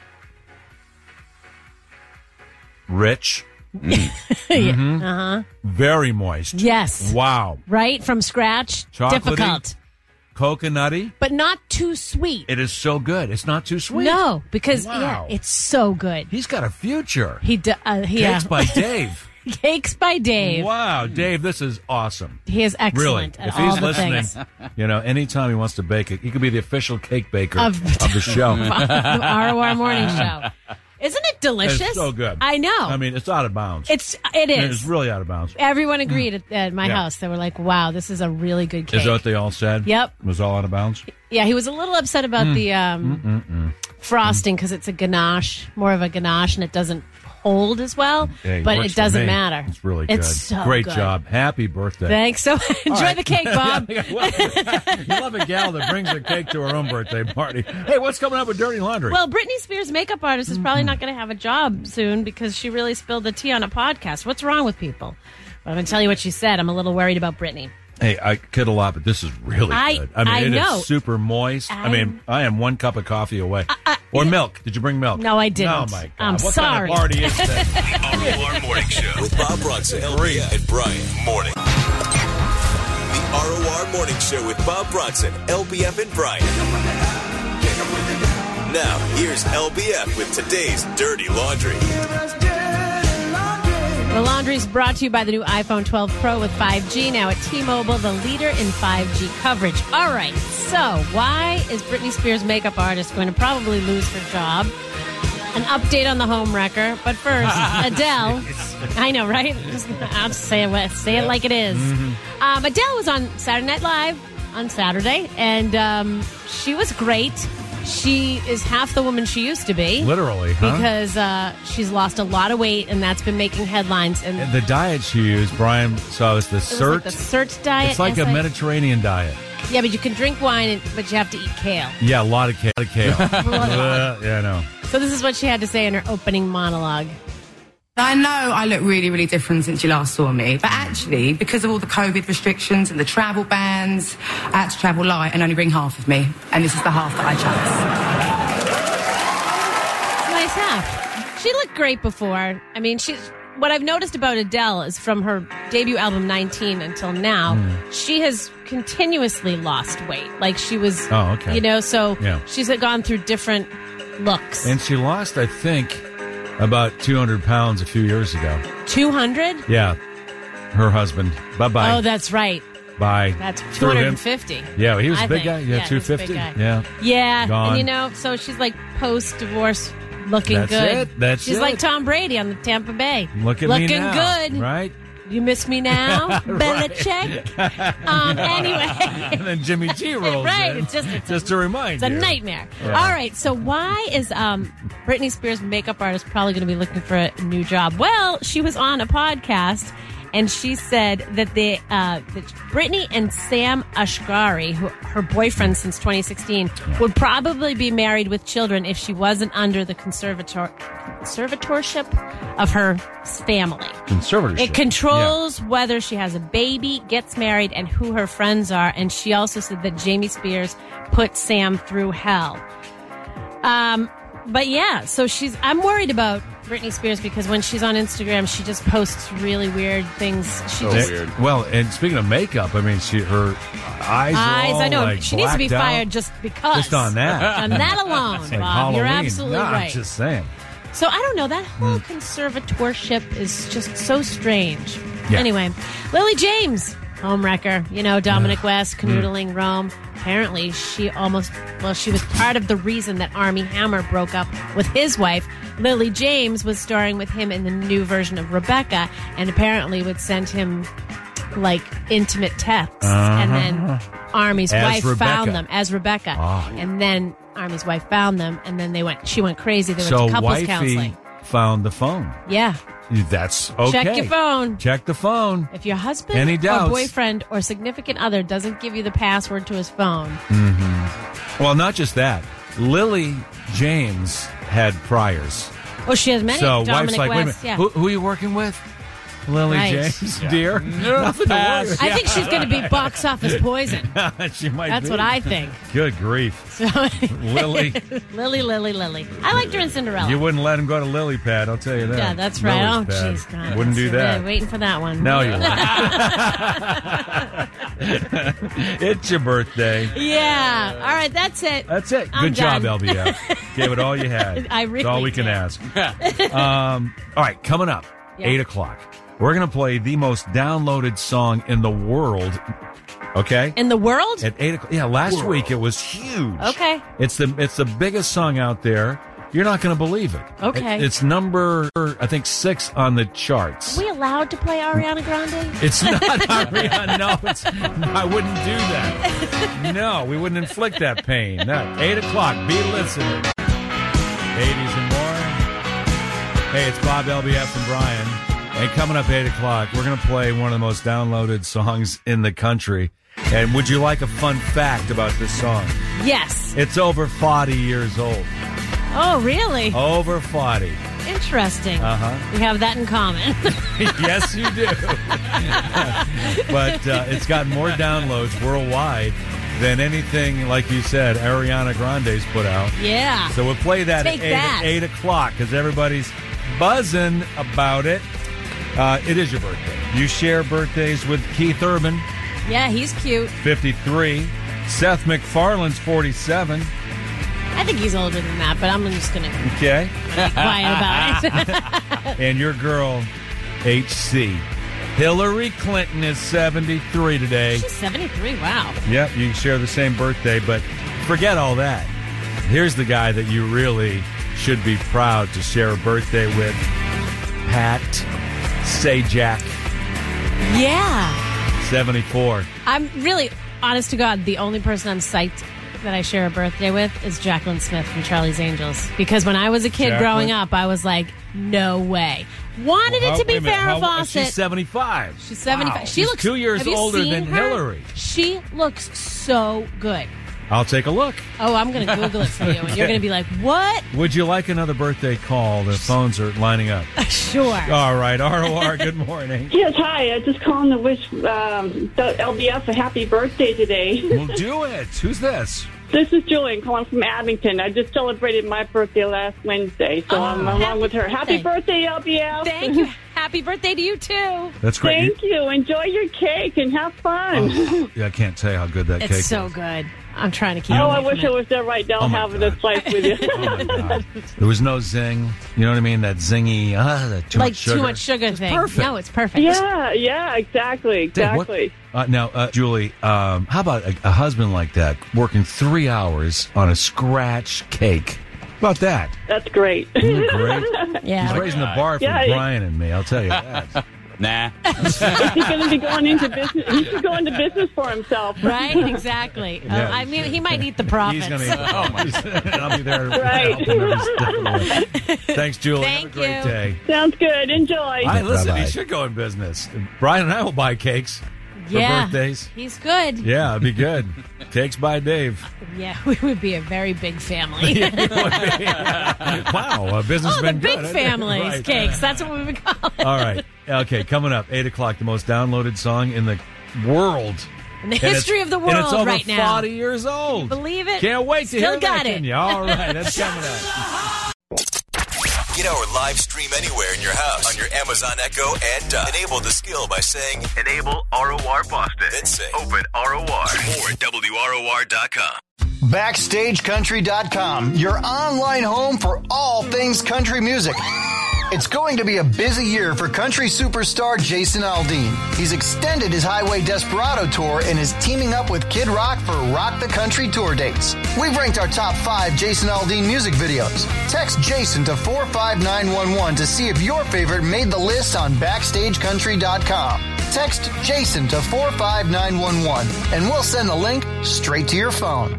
Rich. Mhm. Uh huh. Very moist. Yes. Wow. Right from scratch. Chocolatey. Difficult, Coconutty. but not too sweet. It is so good. It's not too sweet. No, because Wow. yeah, it's so good. He's got a future. He d- uh, he, Cakes yeah. by Dave. Cakes by Dave. Wow, Dave, this is awesome. He is Really, excellent at if all he's the listening, things. you know, anytime he wants to bake it, he could be the official cake baker Of- of, the show. the R O R Morning Show. Isn't it delicious? It's so good. I know. I mean, it's out of bounds. it's it is. It's really out of bounds. Everyone agreed at, at my Yeah. house. They were like, "Wow, this is a really good cake." Is that what they all said? Yep. It was all out of bounds? Yeah, he was a little upset about Mm. the um, Mm-mm-mm. frosting because it's a ganache, more of a ganache, and it doesn't hold as well. Hey, but works it for doesn't me. matter. It's really good. It's so Great good. job. Happy birthday. Thanks. So enjoy right. the cake, Bob. Yeah, well, you love a gal that brings a cake to her own birthday party. Hey, what's coming up with Dirty Laundry? Well, Britney Spears' makeup artist is probably not going to have a job soon because she really spilled the tea on a podcast. What's wrong with people? But I'm going to tell you what she said. I'm a little worried about Britney. Hey, I kid a lot, but this is really I- good. I mean, I it is know. super moist. I, mean, I am one cup of coffee away. or milk. Did you bring milk? No, I didn't. Oh, my God. I'm what sorry. kind of party is this? The R O R Morning Show with Bob Bronson, L B F, and Brian. Morning. The R O R Morning Show with Bob Bronson, L B F, and Brian. Now, here's L B F with today's Dirty Laundry. The laundry's brought to you by the new iPhone twelve Pro with five G, now at T-Mobile, the leader in five G coverage. All right, so why is Britney Spears' makeup artist going to probably lose her job? An update on the home wrecker. But first, Adele. I know, right? Just, I'll say it, say it like it is. Mm-hmm. Um, Adele was on Saturday Night Live on Saturday, and um, she was great. She is half the woman she used to be. Literally, huh? Because uh, she's lost a lot of weight, and that's been making headlines. And And the diet she used, Brian saw, is the it was CERT. like the CERT diet. It's like a S I Mediterranean diet. Yeah, but you can drink wine, and- but you have to eat kale. Yeah, a lot of kale. A lot of kale. Uh, yeah, I know. So this is what she had to say in her opening monologue. I know I look really, really different since you last saw me, but actually, because of all the COVID restrictions and the travel bans, I had to travel light and only bring half of me, and this is the half that I chose. Nice half. She looked great before. I mean, she's. What I've noticed about Adele is from her debut album nineteen until now, Mm. she has continuously lost weight. Like she was, Oh, okay. you know, so Yeah. she's gone through different looks. And she lost, I think, about two hundred pounds a few years ago. two hundred? Yeah. Her husband. Bye-bye. Oh, that's right. Bye. That's Threw two him. hundred fifty. Yeah, he was I a big think. guy. Yeah, Yeah, he was a big two fifty. guy. Yeah. Yeah, Gone. and you know, so she's like post-divorce Looking That's good. it. That's She's it. like Tom Brady on the Tampa Bay. Look at Looking me now. good. Right? You miss me now, Belichick. Um, anyway. And then Jimmy G rolls Right, in. it's just- it's just to remind It's a you. nightmare. Yeah. All right, so why is um, Britney Spears' makeup artist probably going to be looking for a new job? Well, she was on a podcast, and she said that they, uh, that Britney and Sam Asghari, who her boyfriend since twenty sixteen, would probably be married with children if she wasn't under the conservator conservatorship of her family. Conservatorship. It controls whether she has a baby, gets married, and who her friends are. And she also said that Jamie Spears put Sam through hell. Um, but yeah, so she's. I'm worried about Britney Spears because when she's on Instagram, she just posts really weird things. She So just, weird. Well, and speaking of makeup, I mean, she her eyes. Are Eyes, all, I know. like, She needs to be blacked out. fired just because. Just on that. On that alone, It's like Bob. You're Halloween. absolutely No, right. I'm just saying. So I don't know. That whole conservatorship is just so strange. Yeah. Anyway, Lily James, homewrecker. You know, Dominic West, canoodling Rome. Apparently, she almost, well, she was part of the reason that Armie Hammer broke up with his wife. Lily James was starring with him in the new version of Rebecca and apparently would send him, like, intimate texts. Uh-huh. And then Armie's As wife Rebecca. found them as Rebecca. Oh. And then Armie's wife found them, and then they went. She went crazy. They went So to couples wifey counseling. found the phone. Yeah. That's okay. Check your phone. Check the phone. If your husband Any or doubts? boyfriend or significant other doesn't give you the password to his phone, Mm-hmm. Well, not just that. Lily James had priors. well, she has many. so Dominic wife's like, wait a West, minute, yeah. who, who are you working with? Lily Right. James, Yeah. dear. No, Nothing to pass. worry. I think she's going to be box office poison. she might That's be. what I think. Good grief. So, Lily. Lily, Lily, Lily. I liked her in Cinderella. You wouldn't let him go to Lily Pad, I'll tell you that. Yeah, that's right. Lily's Oh, Pad. jeez, God. Wouldn't do That's- that. yeah, waiting for that one. No, you wouldn't. It's your birthday. Yeah. All right, that's it. That's it. I'm Good job, done. L B F. Gave it all you had. I really That's all we can did. ask. um, all right, coming up, Yeah. eight o'clock. We're going to play the most downloaded song in the world. Okay? In the world? At eight o'clock. Yeah, last week it was huge. Okay. It's the it's the biggest song out there. You're not going to believe it. Okay. It- it's number, I think, six on the charts. Are we allowed to play Ariana Grande? It's not Ariana. No, it's, no, I wouldn't do that. No, we wouldn't inflict that pain. No. Eight o'clock. Be listening. eighties and more. Hey, it's Bob, L B F, and Brian. And coming up eight o'clock, we're going to play one of the most downloaded songs in the country. And would you like a fun fact about this song? Yes. It's over forty years old. Oh, really? Over forty. Interesting. Uh-huh. We have that in common. Yes, you do. But uh, it's got more downloads worldwide than anything, like you said, Ariana Grande's put out. Yeah. So we'll play that Take at eight, that. eight o'clock because everybody's buzzing about it. Uh, it is your birthday. You share birthdays with Keith Urban, Yeah, he's cute. fifty-three. Seth MacFarlane's forty-seven. I think he's older than that, but I'm just going to Okay. be quiet about it. And your girl, H C. Hillary Clinton is seventy-three today. She's seventy-three. Wow. Yep, you share the same birthday, but forget all that. Here's the guy that you really should be proud to share a birthday with. Pat Sajak, Yeah. seventy-four. I'm really, honest to God, the only person I'm psyched that I share a birthday with is Jacqueline Smith from Charlie's Angels. Because when I was a kid Jacqueline? growing up, I was like, no way. Wanted Well, it to be wait a minute, Farrah how- Fawcett. She's seventy-five. She's seventy-five. Wow. She She's looks two years have you older seen than her? Hillary. She looks so good. I'll take a look. Oh, I'm going to Google it for you, and you're going to be like, what? Would you like another birthday call? The phones are lining up. Sure. All right, R O R, good morning. Yes, hi. I just calling to wish um, the L B F a happy birthday today. We'll do it. Who's this? This is Julian calling from Abington. I just celebrated my birthday last Wednesday, so Oh, I'm along with her. Happy birthday. birthday, L B F. Thank you. Happy birthday to you, too. That's great. Thank you. Enjoy your cake and have fun. Oh, yeah, I can't tell you how good that cake It's so is. good. I'm trying to keep Oh, away I from wish it. I was there right now Oh, my having a slice with you. Oh, my God. There was no zing. You know what I mean? That zingy, ah, that too like much sugar. too much sugar thing. perfect. No, it's perfect. Yeah, yeah, exactly, Dave, what- exactly. uh, now, uh, Julie, um, how about a, a husband like that working three hours on a scratch cake? about that? That's great. Isn't it great? Yeah. He's raising the bar for Yeah. Brian and me, I'll tell you that. Nah. He's going to be going into business. He should go into business for himself. Right? Exactly. Yeah. Uh, I mean, he might eat the profits. He's going to Oh, my God. I'll be there. to Right. help him every step of the way. Thanks, Julie. Thank Have a great you. day. Sounds good. Enjoy. Hey, listen, Bye-bye. he should go in business. Brian and I will buy cakes for Yeah. birthdays. He's good. Yeah, it'd be good. Cakes by Dave. Yeah, we would be a very big family. Wow, uh, business Oh, has the been big good. families Right. cakes. That's what we would call it. All right. Okay, coming up, eight o'clock, the most downloaded song in the world. In the And it's- history of the and it's world over right now. forty years old. Believe it? Can't wait to Still hear got that, it. can you? All right, that's coming up. Get our live stream anywhere in your house on your Amazon Echo and Dot. Enable the skill by saying Enable R O R Boston. Then say Open R O R. More at W R O R dot com. Backstage Country dot com, your online home for all things country music. It's going to be a busy year for country superstar Jason Aldean. He's extended his Highway Desperado tour and is teaming up with Kid Rock for Rock the Country tour dates. We've ranked our top five Jason Aldean music videos. Text Jason to four five nine one one to see if your favorite made the list on Backstage Country dot com. Text Jason to four five nine one one and we'll send the link straight to your phone.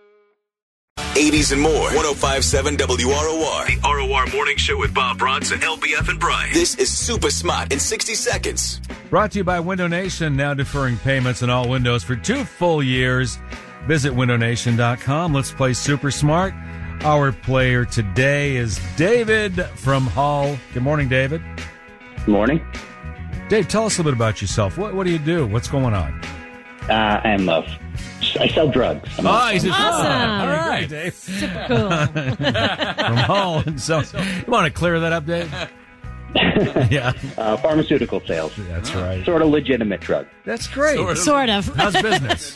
eighties and more. one oh five point seven W R O R. The R O R Morning Show with Bob Bronson, L B F, and Brian. This is Super Smart in sixty seconds. Brought to you by Window Nation, now deferring payments on all windows for two full years. Visit window nation dot com. Let's play Super Smart. Our player today is David from Hull. Good morning, David. Good morning. Dave, tell us a little bit about yourself. What, what do you do? What's going on? Uh, I'm a, I sell drugs. I'm a- Oh, he's a Awesome. All right, Dave. Super cool. From Hull. So, you want to clear that up, Dave? Yeah. uh, pharmaceutical sales. That's right. Sort of legitimate drug. That's great. Sort of. Sort of. How's business?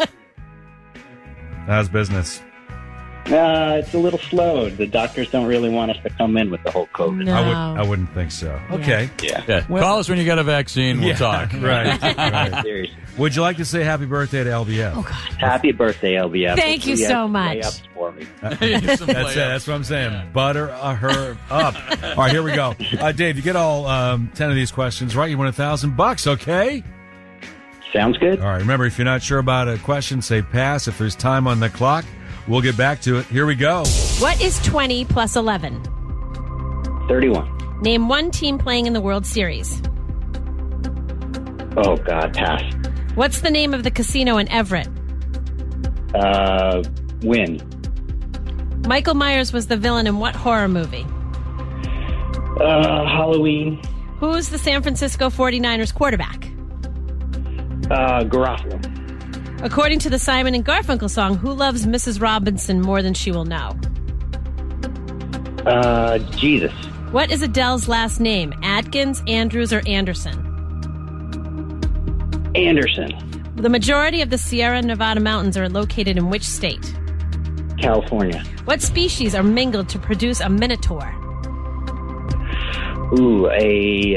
How's business? Uh, it's a little slow. The doctors don't really want us to come in with the whole COVID. No. I would. I wouldn't think so. Okay. Yeah. Yeah. Well- Call us when you get a vaccine. We'll Yeah, talk. Right. right. Seriously. Would you like to say happy birthday to L B F? Oh, God. Happy birthday, L B F. Thank you Hopefully so have some much. layups for me. That's it. That's what I'm saying. Butter uh, her up. All right, here we go. Uh, Dave, you get all um, ten of these questions right. You win a thousand bucks. Okay. Sounds good. All right. Remember, if you're not sure about a question, say pass. If there's time on the clock, we'll get back to it. Here we go. What is twenty plus eleven? thirty-one. Name one team playing in the World Series. Oh, God. Pass. What's the name of the casino in Everett? Uh, win. Michael Myers was the villain in what horror movie? Uh, Halloween. Who's the San Francisco forty-niners quarterback? Uh, Garofalo. According to the Simon and Garfunkel song, who loves Missus Robinson more than she will know? Uh, Jesus. What is Adele's last name? Atkins, Andrews, or Anderson? Anderson. The majority of the Sierra Nevada mountains are located in which state? California. What species are mingled to produce a minotaur? Ooh, a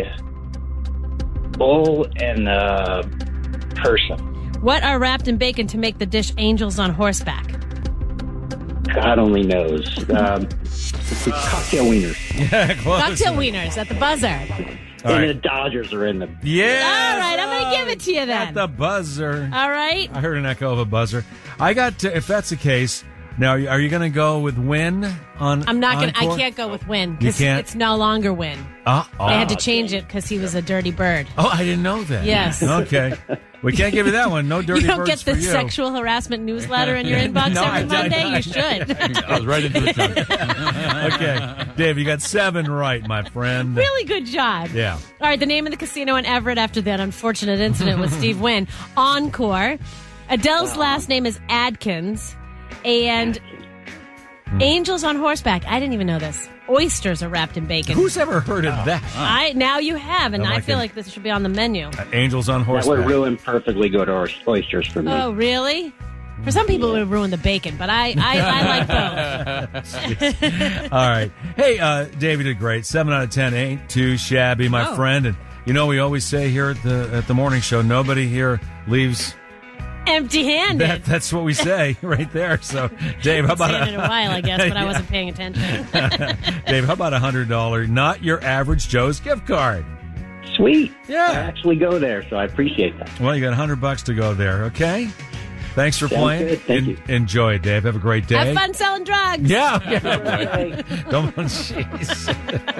bull and a person. What are wrapped in bacon to make the dish angels on horseback? God only knows. Um, cocktail wieners. Yeah, close. Cocktail wieners at the buzzer. All and right. the Dodgers are in the. Yeah. All right, I'm going to give it to you then. At the buzzer. All right. I heard an echo of a buzzer. I got to, if that's the case, now are you going to go with win on I'm not going to, I Encore? can't go with win. You Because can't? it's no longer win. Uh, oh. I had to change it because he was a dirty bird. Oh, I didn't know that. Yes. Okay. We can't give you that one. No dirty You don't birds get the for you. sexual harassment newsletter in your inbox No, I every don't. Monday? I You should. I was right into the time. Okay. Dave, you got seven right, my friend. Really good job. Yeah. All right, the name of the casino in Everett after that unfortunate incident with Steve Wynn. Encore. Adele's last name is Adkins. And Angels on Horseback. I didn't even know this. Oysters are wrapped in bacon. Who's ever heard of that? I Now you have, and I I, like feel it. like this should be on the menu. Uh, Angels on That horseback. would ruin perfectly good oy- oysters for me. Oh, really? For some people, it would ruin the bacon, but I, I, I like both. All right. Hey, uh, Dave, you did great. Seven out of ten ain't too shabby, my Oh. friend. And you know, we always say here at the at the morning show, nobody here leaves empty-handed. That, that's what we say right there. So, Dave, how about I've seen it a while, I guess, but Yeah. I wasn't paying attention. Dave, how about a hundred dollar, not your average Joe's gift card? Sweet. Yeah. I actually go there, so I appreciate that. Well, you got a hundred bucks to go there. Okay. Thanks for Sounds playing. good. Thank En- you. Enjoy it, Dave. Have a great day. Have fun selling drugs. Yeah. yeah. Don't. Jeez.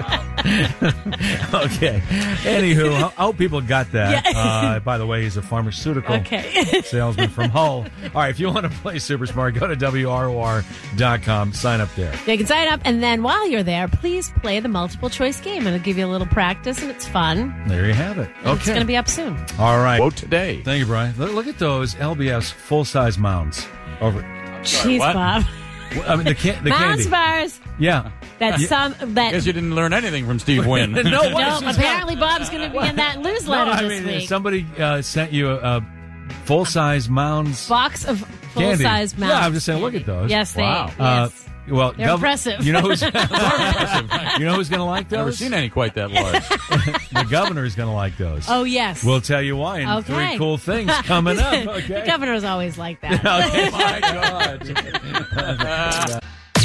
Okay. Anywho, I hope people got that. Yeah. Uh, by the way, he's a pharmaceutical Okay. salesman from Hull. All right. If you want to play Super Smart, go to W R O R dot com. Sign up there. You can sign up, and then while you're there, please play the multiple choice game. It'll give you a little practice, and it's fun. There you have it. And It's Okay. going to be up soon. All right. Quote today. Thank you, Brian. Look, look at those L B S full-size mounds over. Jeez, what? Bob. I mean, the, can- the Mouse candy. bars. Yeah. That Yeah. some that. Guess you didn't learn anything from Steve Wynn. No, no, what? She's apparently Bob's going to be in that No, newsletter I this mean, week. somebody uh, sent you a, a full-size mounds Box of candy. full-size mouse. Yeah, I'm just saying, look at those. Yes, they. Wow. Uh, Yes. well, They're impressive. You know who's you know who's going to like those? Never seen any quite that large. The governor's going to like those. Oh yes. We'll tell you why in Okay. three cool things coming up. Okay. The governor's always like that. Okay. My God.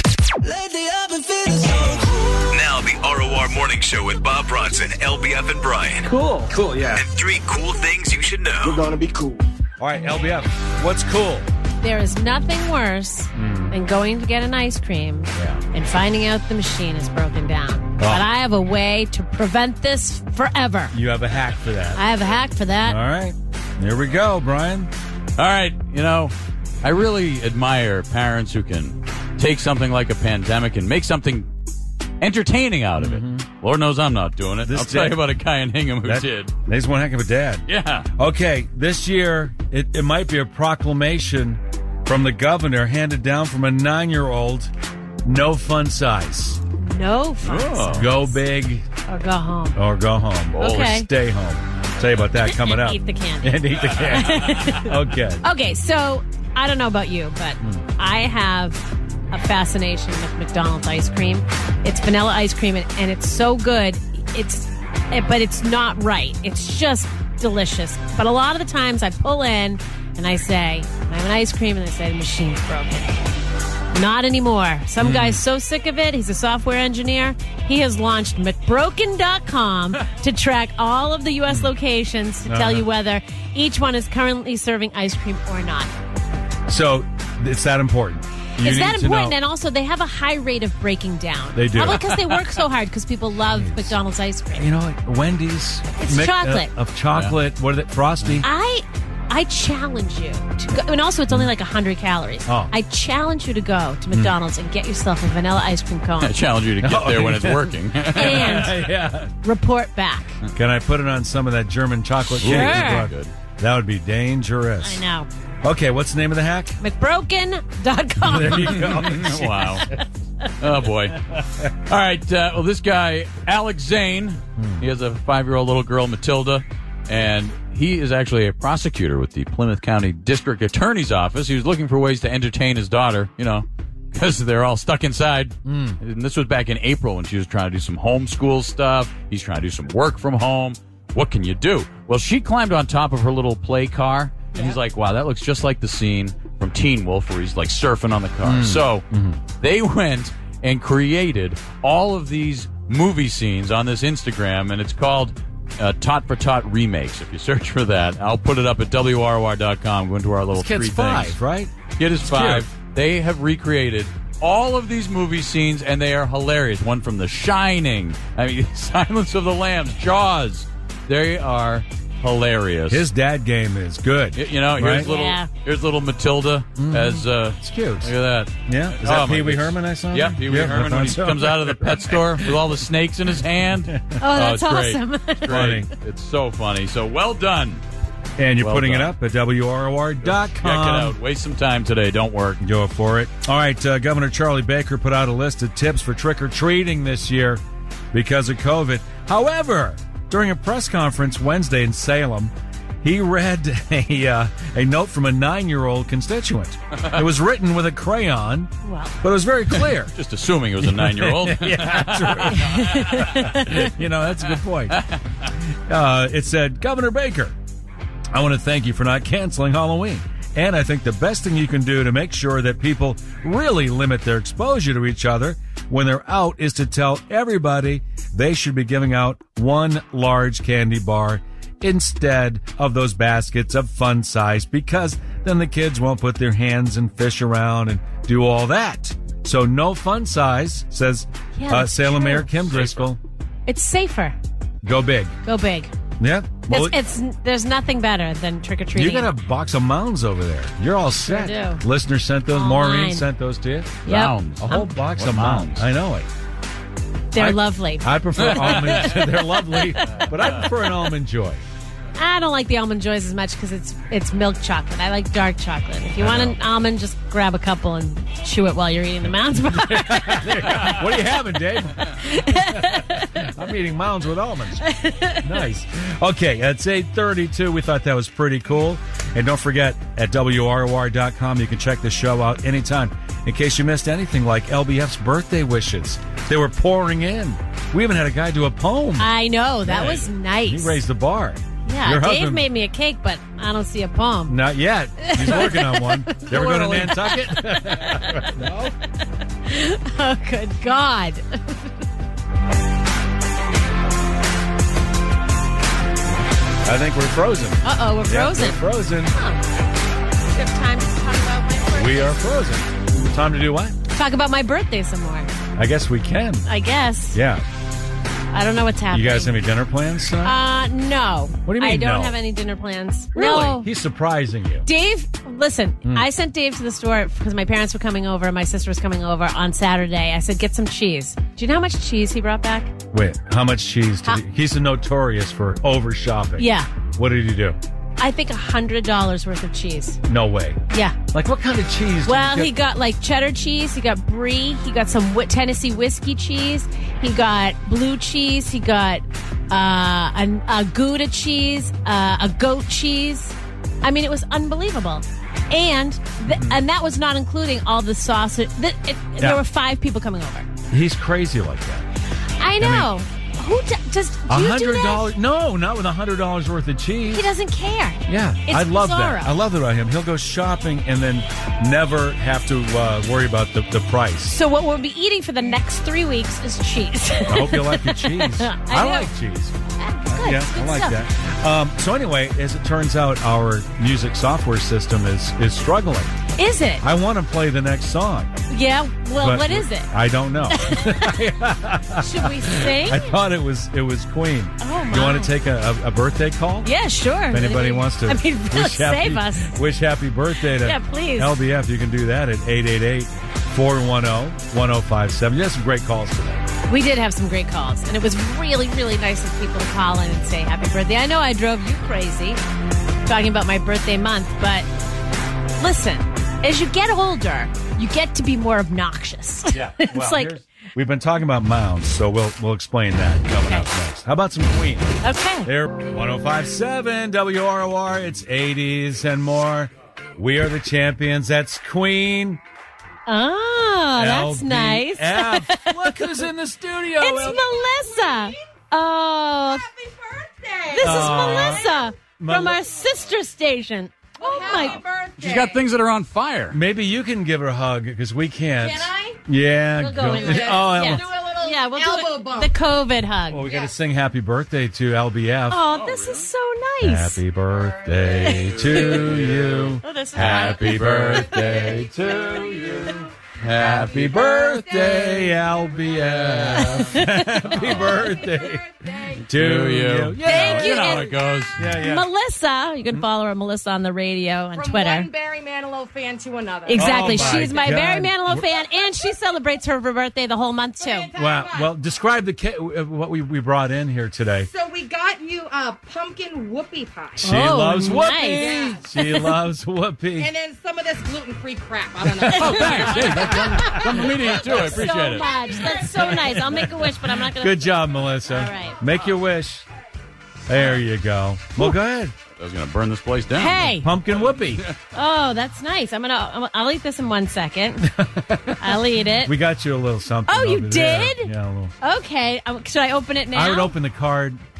Now the R O R Morning Show with Bob Bronson, L B F, and Brian. Cool. Cool, yeah. And three cool things you should know. We're going to be cool. All right, L B F, what's cool? There is nothing worse than going to get an ice cream and finding out the machine is broken down. But I have a way to prevent this forever. You have a hack for that. I have a hack for that. All right. Here we go, Brian. All right, you know, I really admire parents who can take something like a pandemic and make something entertaining out of it. Lord knows I'm not doing it. This I'll tell dad- you about a guy in Hingham who That- did. He's one heck of a dad. Yeah. Okay, this year, it, it might be a proclamation from the governor handed down from a nine-year-old, no fun size. No fun. Oh. Go big Or go home. or go home. Okay. Or stay home. Tell you about that coming And up. eat the candy. And eat the candy. Okay. Okay, so I don't know about you, but I have a fascination with McDonald's ice cream. It's vanilla ice cream, and, and it's so good. It's, it, but it's not right. It's just delicious. But a lot of the times I pull in and I say, I have an ice cream, and they say the machine's broken. Not anymore. Some Mm. guy's so sick of it. He's a software engineer. He has launched McBroken dot com to track all of the U S locations to tell Uh-huh. you whether each one is currently serving ice cream or not. So, it's that important. You Is that need to important? know. And also, they have a high rate of breaking down. They do. Probably because they work so hard because people love McDonald's ice cream. You know what? Wendy's. It's chocolate. Uh, of chocolate. What is it? Frosty? I I challenge you to go, and also it's only like one hundred calories. Oh. I challenge you to go to McDonald's and get yourself a vanilla ice cream cone. I challenge you to get there when it's working. And yeah. report back. Can I put it on some of that German chocolate cake? Sure. Good. That would be dangerous. I know. Okay, what's the name of the hack? McBroken dot com. There you go. Wow. Oh, boy. All right. Uh, well, this guy, Alex Zane, he has a five-year-old little girl, Matilda, and he is actually a prosecutor with the Plymouth County District Attorney's Office. He was looking for ways to entertain his daughter, you know, because they're all stuck inside. Mm. And this was back in April when she was trying to do some homeschool stuff. He's trying to do some work from home. What can you do? Well, she climbed on top of her little play car, and he's like, wow, that looks just like the scene from Teen Wolf where he's like surfing on the car. Mm. So Mm-hmm. they went and created all of these movie scenes on this Instagram, and it's called uh, Tot for Tot Remakes. If you search for that, I'll put it up at W R O R dot com. Go into our little This kid's three five, things. right? Kid is It's five. cute. They have recreated all of these movie scenes, and they are hilarious. One from The Shining. I mean, Silence of the Lambs, Jaws. They are hilarious. His dad game is good. Y- You know, here's right? little Yeah. here's little Matilda as uh It's cute. look at that. Yeah? Is Oh, that my Pee Wee goodness. Herman I saw? Yeah, Pee Wee Yeah, I Herman when thought he so. comes out of the pet store with all the snakes in his hand. Oh, that's it's great. awesome. It's great. Funny. It's so funny. So well done. And you're Well putting done. it up at W R O R dot com. Check it out. Waste some time today. Don't work. Go for it. All right, uh, Governor Charlie Baker put out a list of tips for trick-or-treating this year because of COVID. However, during a press conference Wednesday in Salem, he read a uh, a note from a nine-year-old constituent. It was written with a crayon, Well. but it was very clear. Just assuming it was a nine-year-old. Yeah, true. You know, that's a good point. Uh, it said, Governor Baker, I want to thank you for not canceling Halloween. And I think the best thing you can do to make sure that people really limit their exposure to each other when they're out is to tell everybody they should be giving out one large candy bar instead of those baskets of fun size, because then the kids won't put their hands and fish around and do all that. So no fun size, says Yeah, uh, that's Salem true. Mayor Kim Driscoll. It's safer. Go big. Go big. Yeah. Well, it's, it's There's nothing better than trick or treating. you got a box of Mounds over there. You're all set. Sure do. Listener sent those. All Maureen mine. sent those to you. Yep. Mounds. A whole Um, box What of Mounds. Mounds? I know it. They're I- lovely. I prefer almonds. They're lovely, but I prefer an Almond Joy. I don't like the Almond Joys as much because it's it's milk chocolate. I like dark chocolate. If you I want know. an almond, just grab a couple and chew it while you're eating the Mounds bar. What are you having, Dave? I'm eating Mounds with almonds. Nice. Okay, it's eight thirty-two. We thought that was pretty cool. And don't forget, at W R O R dot com, you can check the show out anytime in case you missed anything like L B F's birthday wishes. They were pouring in. We even had a guy do a poem. I know. That Yeah. was nice. He raised the bar. Yeah, Your Dave husband- made me a cake, but I don't see a poem. Not yet. He's working on one. You ever go to Totally. Nantucket? No? Oh, good God. I think we're frozen. Uh-oh, we're Yeah, frozen. we're frozen. Huh. We have time to talk about my birthday. We are frozen. Time to do what? Talk about my birthday some more. I guess we can. I guess. Yeah. I don't know what's happening. You guys have any dinner plans tonight? Uh, no. What do you mean, I don't no? have any dinner plans. Really? No. He's surprising you. Dave, listen, Hmm. I sent Dave to the store because my parents were coming over and my sister was coming over on Saturday. I said, get some cheese. Do you know how much cheese he brought back? Wait, how much cheese did Huh? he? He's notorious for over shopping. Yeah. What did he do? I think one hundred dollars worth of cheese. No way. Yeah. Like, what kind of cheese? Well, did he you get? got like cheddar cheese. He got brie. He got some whi- Tennessee whiskey cheese. He got blue cheese. He got uh, a, a Gouda cheese, uh, a goat cheese. I mean, it was unbelievable. And th- and that was not including all the sausage. Th- it, Yeah. There were five people coming over. He's crazy like that. I know. Who d- does do A you do hundred that? dollars? No, not with a hundred dollars worth of cheese. He doesn't care. Yeah, It's I love bizarro. that. I love that about him. He'll go shopping and then never have to uh, worry about the, the price. So what we'll be eating for the next three weeks is cheese. I hope you like your cheese. I I do. like cheese. Good, Yeah, good I like stuff. that. Um, so anyway, as it turns out, our music software system is is struggling. Is it? I want to play the next song. Yeah. Well, but what is it? I don't know. Should we sing? I thought it was it was Queen. Oh, You my. want to take a, a, a birthday call? Yeah, sure. If anybody wants to I mean, really wish happy, save us. wish happy birthday to Yeah, please. L B F, you can do that at eight eight eight, four one zero, one zero five seven. You had some great calls today. We did have some great calls, and it was really, really nice of people to call in and say happy birthday. I know I drove you crazy talking about my birthday month, but listen, as you get older, you get to be more obnoxious. Yeah. it's Well, like, here's- we've been talking about mounds, so we'll we'll explain that coming up next. How about some Queen? okay. There, one oh five point seven W R O R. It's eighties and more. We are the champions. That's Queen. Oh, that's L B nice. F. Look who's in the studio. It's L- Melissa. Oh, happy birthday! This is Aw. Melissa from Mel- our sister station. Oh my birthday! She's got things that are on fire. Maybe you can give her a hug because we can't. Can I? Yeah. We'll go in there. Oh, Yeah. Emma. Do a little yeah, we'll do it, the COVID hug. Well, we got to sing happy birthday to L B F. Oh, this is so nice. Happy birthday to you. Oh, this is Happy fun. birthday to you. Happy birthday, L B F. Happy birthday to you. Yeah, Thank you. You know how And it goes. Yeah, yeah. Melissa, you can follow her, Melissa, on the radio and From Twitter. one Barry Manilow fan to another. Exactly. Oh, my She's my God. Barry Manilow fan, and she celebrates her birthday the whole month, too. Wow. Well, describe the ca- uh, what we, we brought in here today. So we got you a pumpkin whoopie pie. She Oh, loves nice. whoopee. She loves whoopee. And then some of this gluten-free crap. I don't know. Oh, thanks. Hey, that's come, come from me to you, too. I appreciate so it. much. That's so nice. I'll make a wish, but I'm not going to. Good job, Melissa. All right. Make your wish. There you go. Well, go ahead. I was going to burn this place down. Hey. Pumpkin whoopee. Oh, that's nice. I'm gonna. I'm, I'll eat this in one second. I'll eat it. We got you a little something. Oh, you over there. did? Yeah, a little. Okay. Um, should I open it now? I would open the card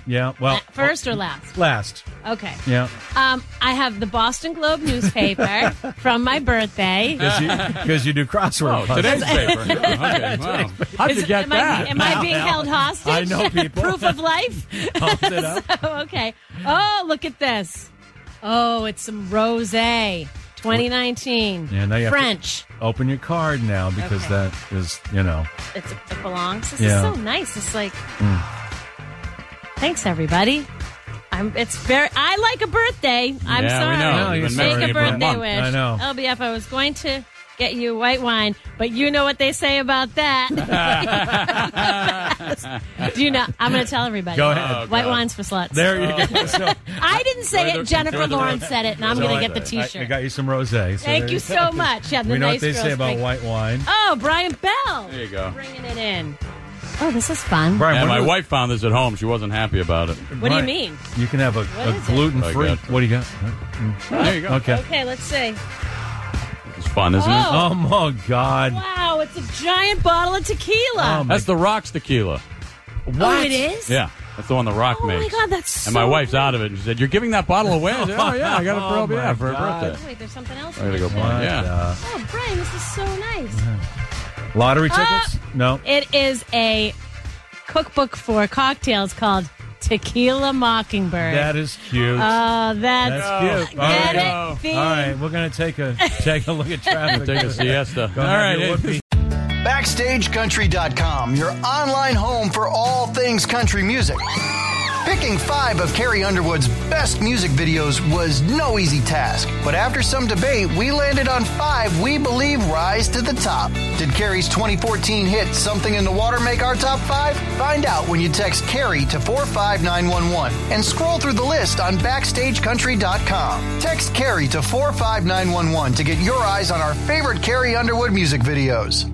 Yeah, well. First or last? Last. Okay. Yeah. Um, I have the Boston Globe newspaper from my birthday. Because you, you do crossword. Oh, today's paper. Okay, wow. How'd Is you it- get am that? I, am I being held hostage? I know people. Proof of life? Hold it up. So, okay. Oh, look at this. Oh, it's some rosé. twenty nineteen. Yeah, now you have French. to open your card now because Okay. that is, you know. It's, it belongs. This Yeah. is so nice. It's like, Mm. thanks, everybody. I'm. It's very. I like a birthday. I'm Yeah, we sorry. know. No, You've you're been sorry. Make a married for a birthday month. wish. I know. L B F, I was going to get you white wine, but you know what they say about that. Do you know? I'm going to tell everybody. Go ahead. White Oh, God. wine's for sluts. There you go. So, I didn't say Enjoy it. the- Jennifer enjoy the Lawrence rose. said it, and I'm so going I- to get the I, I T-shirt. got you some rosé. So Thank there you so go. much. Yeah, the we know nice what they say girls about drink. white wine. Oh, Brian Bell. There you go. Bringing it in. Oh, this is fun. Brian, Yeah, what my do- wife found this at home. She wasn't happy about it. What do you Brian, mean? You can have a, What a is it? gluten-free. I got- What do you got? Mm. There you go. Okay. Okay, let's see. It's fun, isn't it? Oh. Oh, my God. Wow, it's a giant bottle of tequila. Oh, my- That's the Rock's tequila. Oh, it is? Yeah, that's the one the Rock Oh, makes. my God, that's so And my wife's great. out of it. And she said, "You're giving that bottle away?" I said, "Oh yeah, I got it for Oh, L B F for her my God. birthday." Wait, there's something else. I gotta go in buy there. it. Yeah. Uh, Oh, Brian, this is so nice. lottery Uh, tickets? No. It is a cookbook for cocktails called Tequila Mockingbird. That is cute. Oh, that's, That's cute. All Get right. it? go. Fee? All right, we're going to take a take a look at traffic. Take a siesta. Go All have right. your hey. whoopee. Backstage Country dot com, your online home for all things country music. Picking five of Carrie Underwood's best music videos was no easy task, but after some debate, we landed on five we believe rise to the top. Did Carrie's twenty fourteen hit Something in the Water make our top five? Find out when you text Carrie to four five nine one one and scroll through the list on Backstage Country dot com. Text Carrie to four five nine one one to get your eyes on our favorite Carrie Underwood music videos.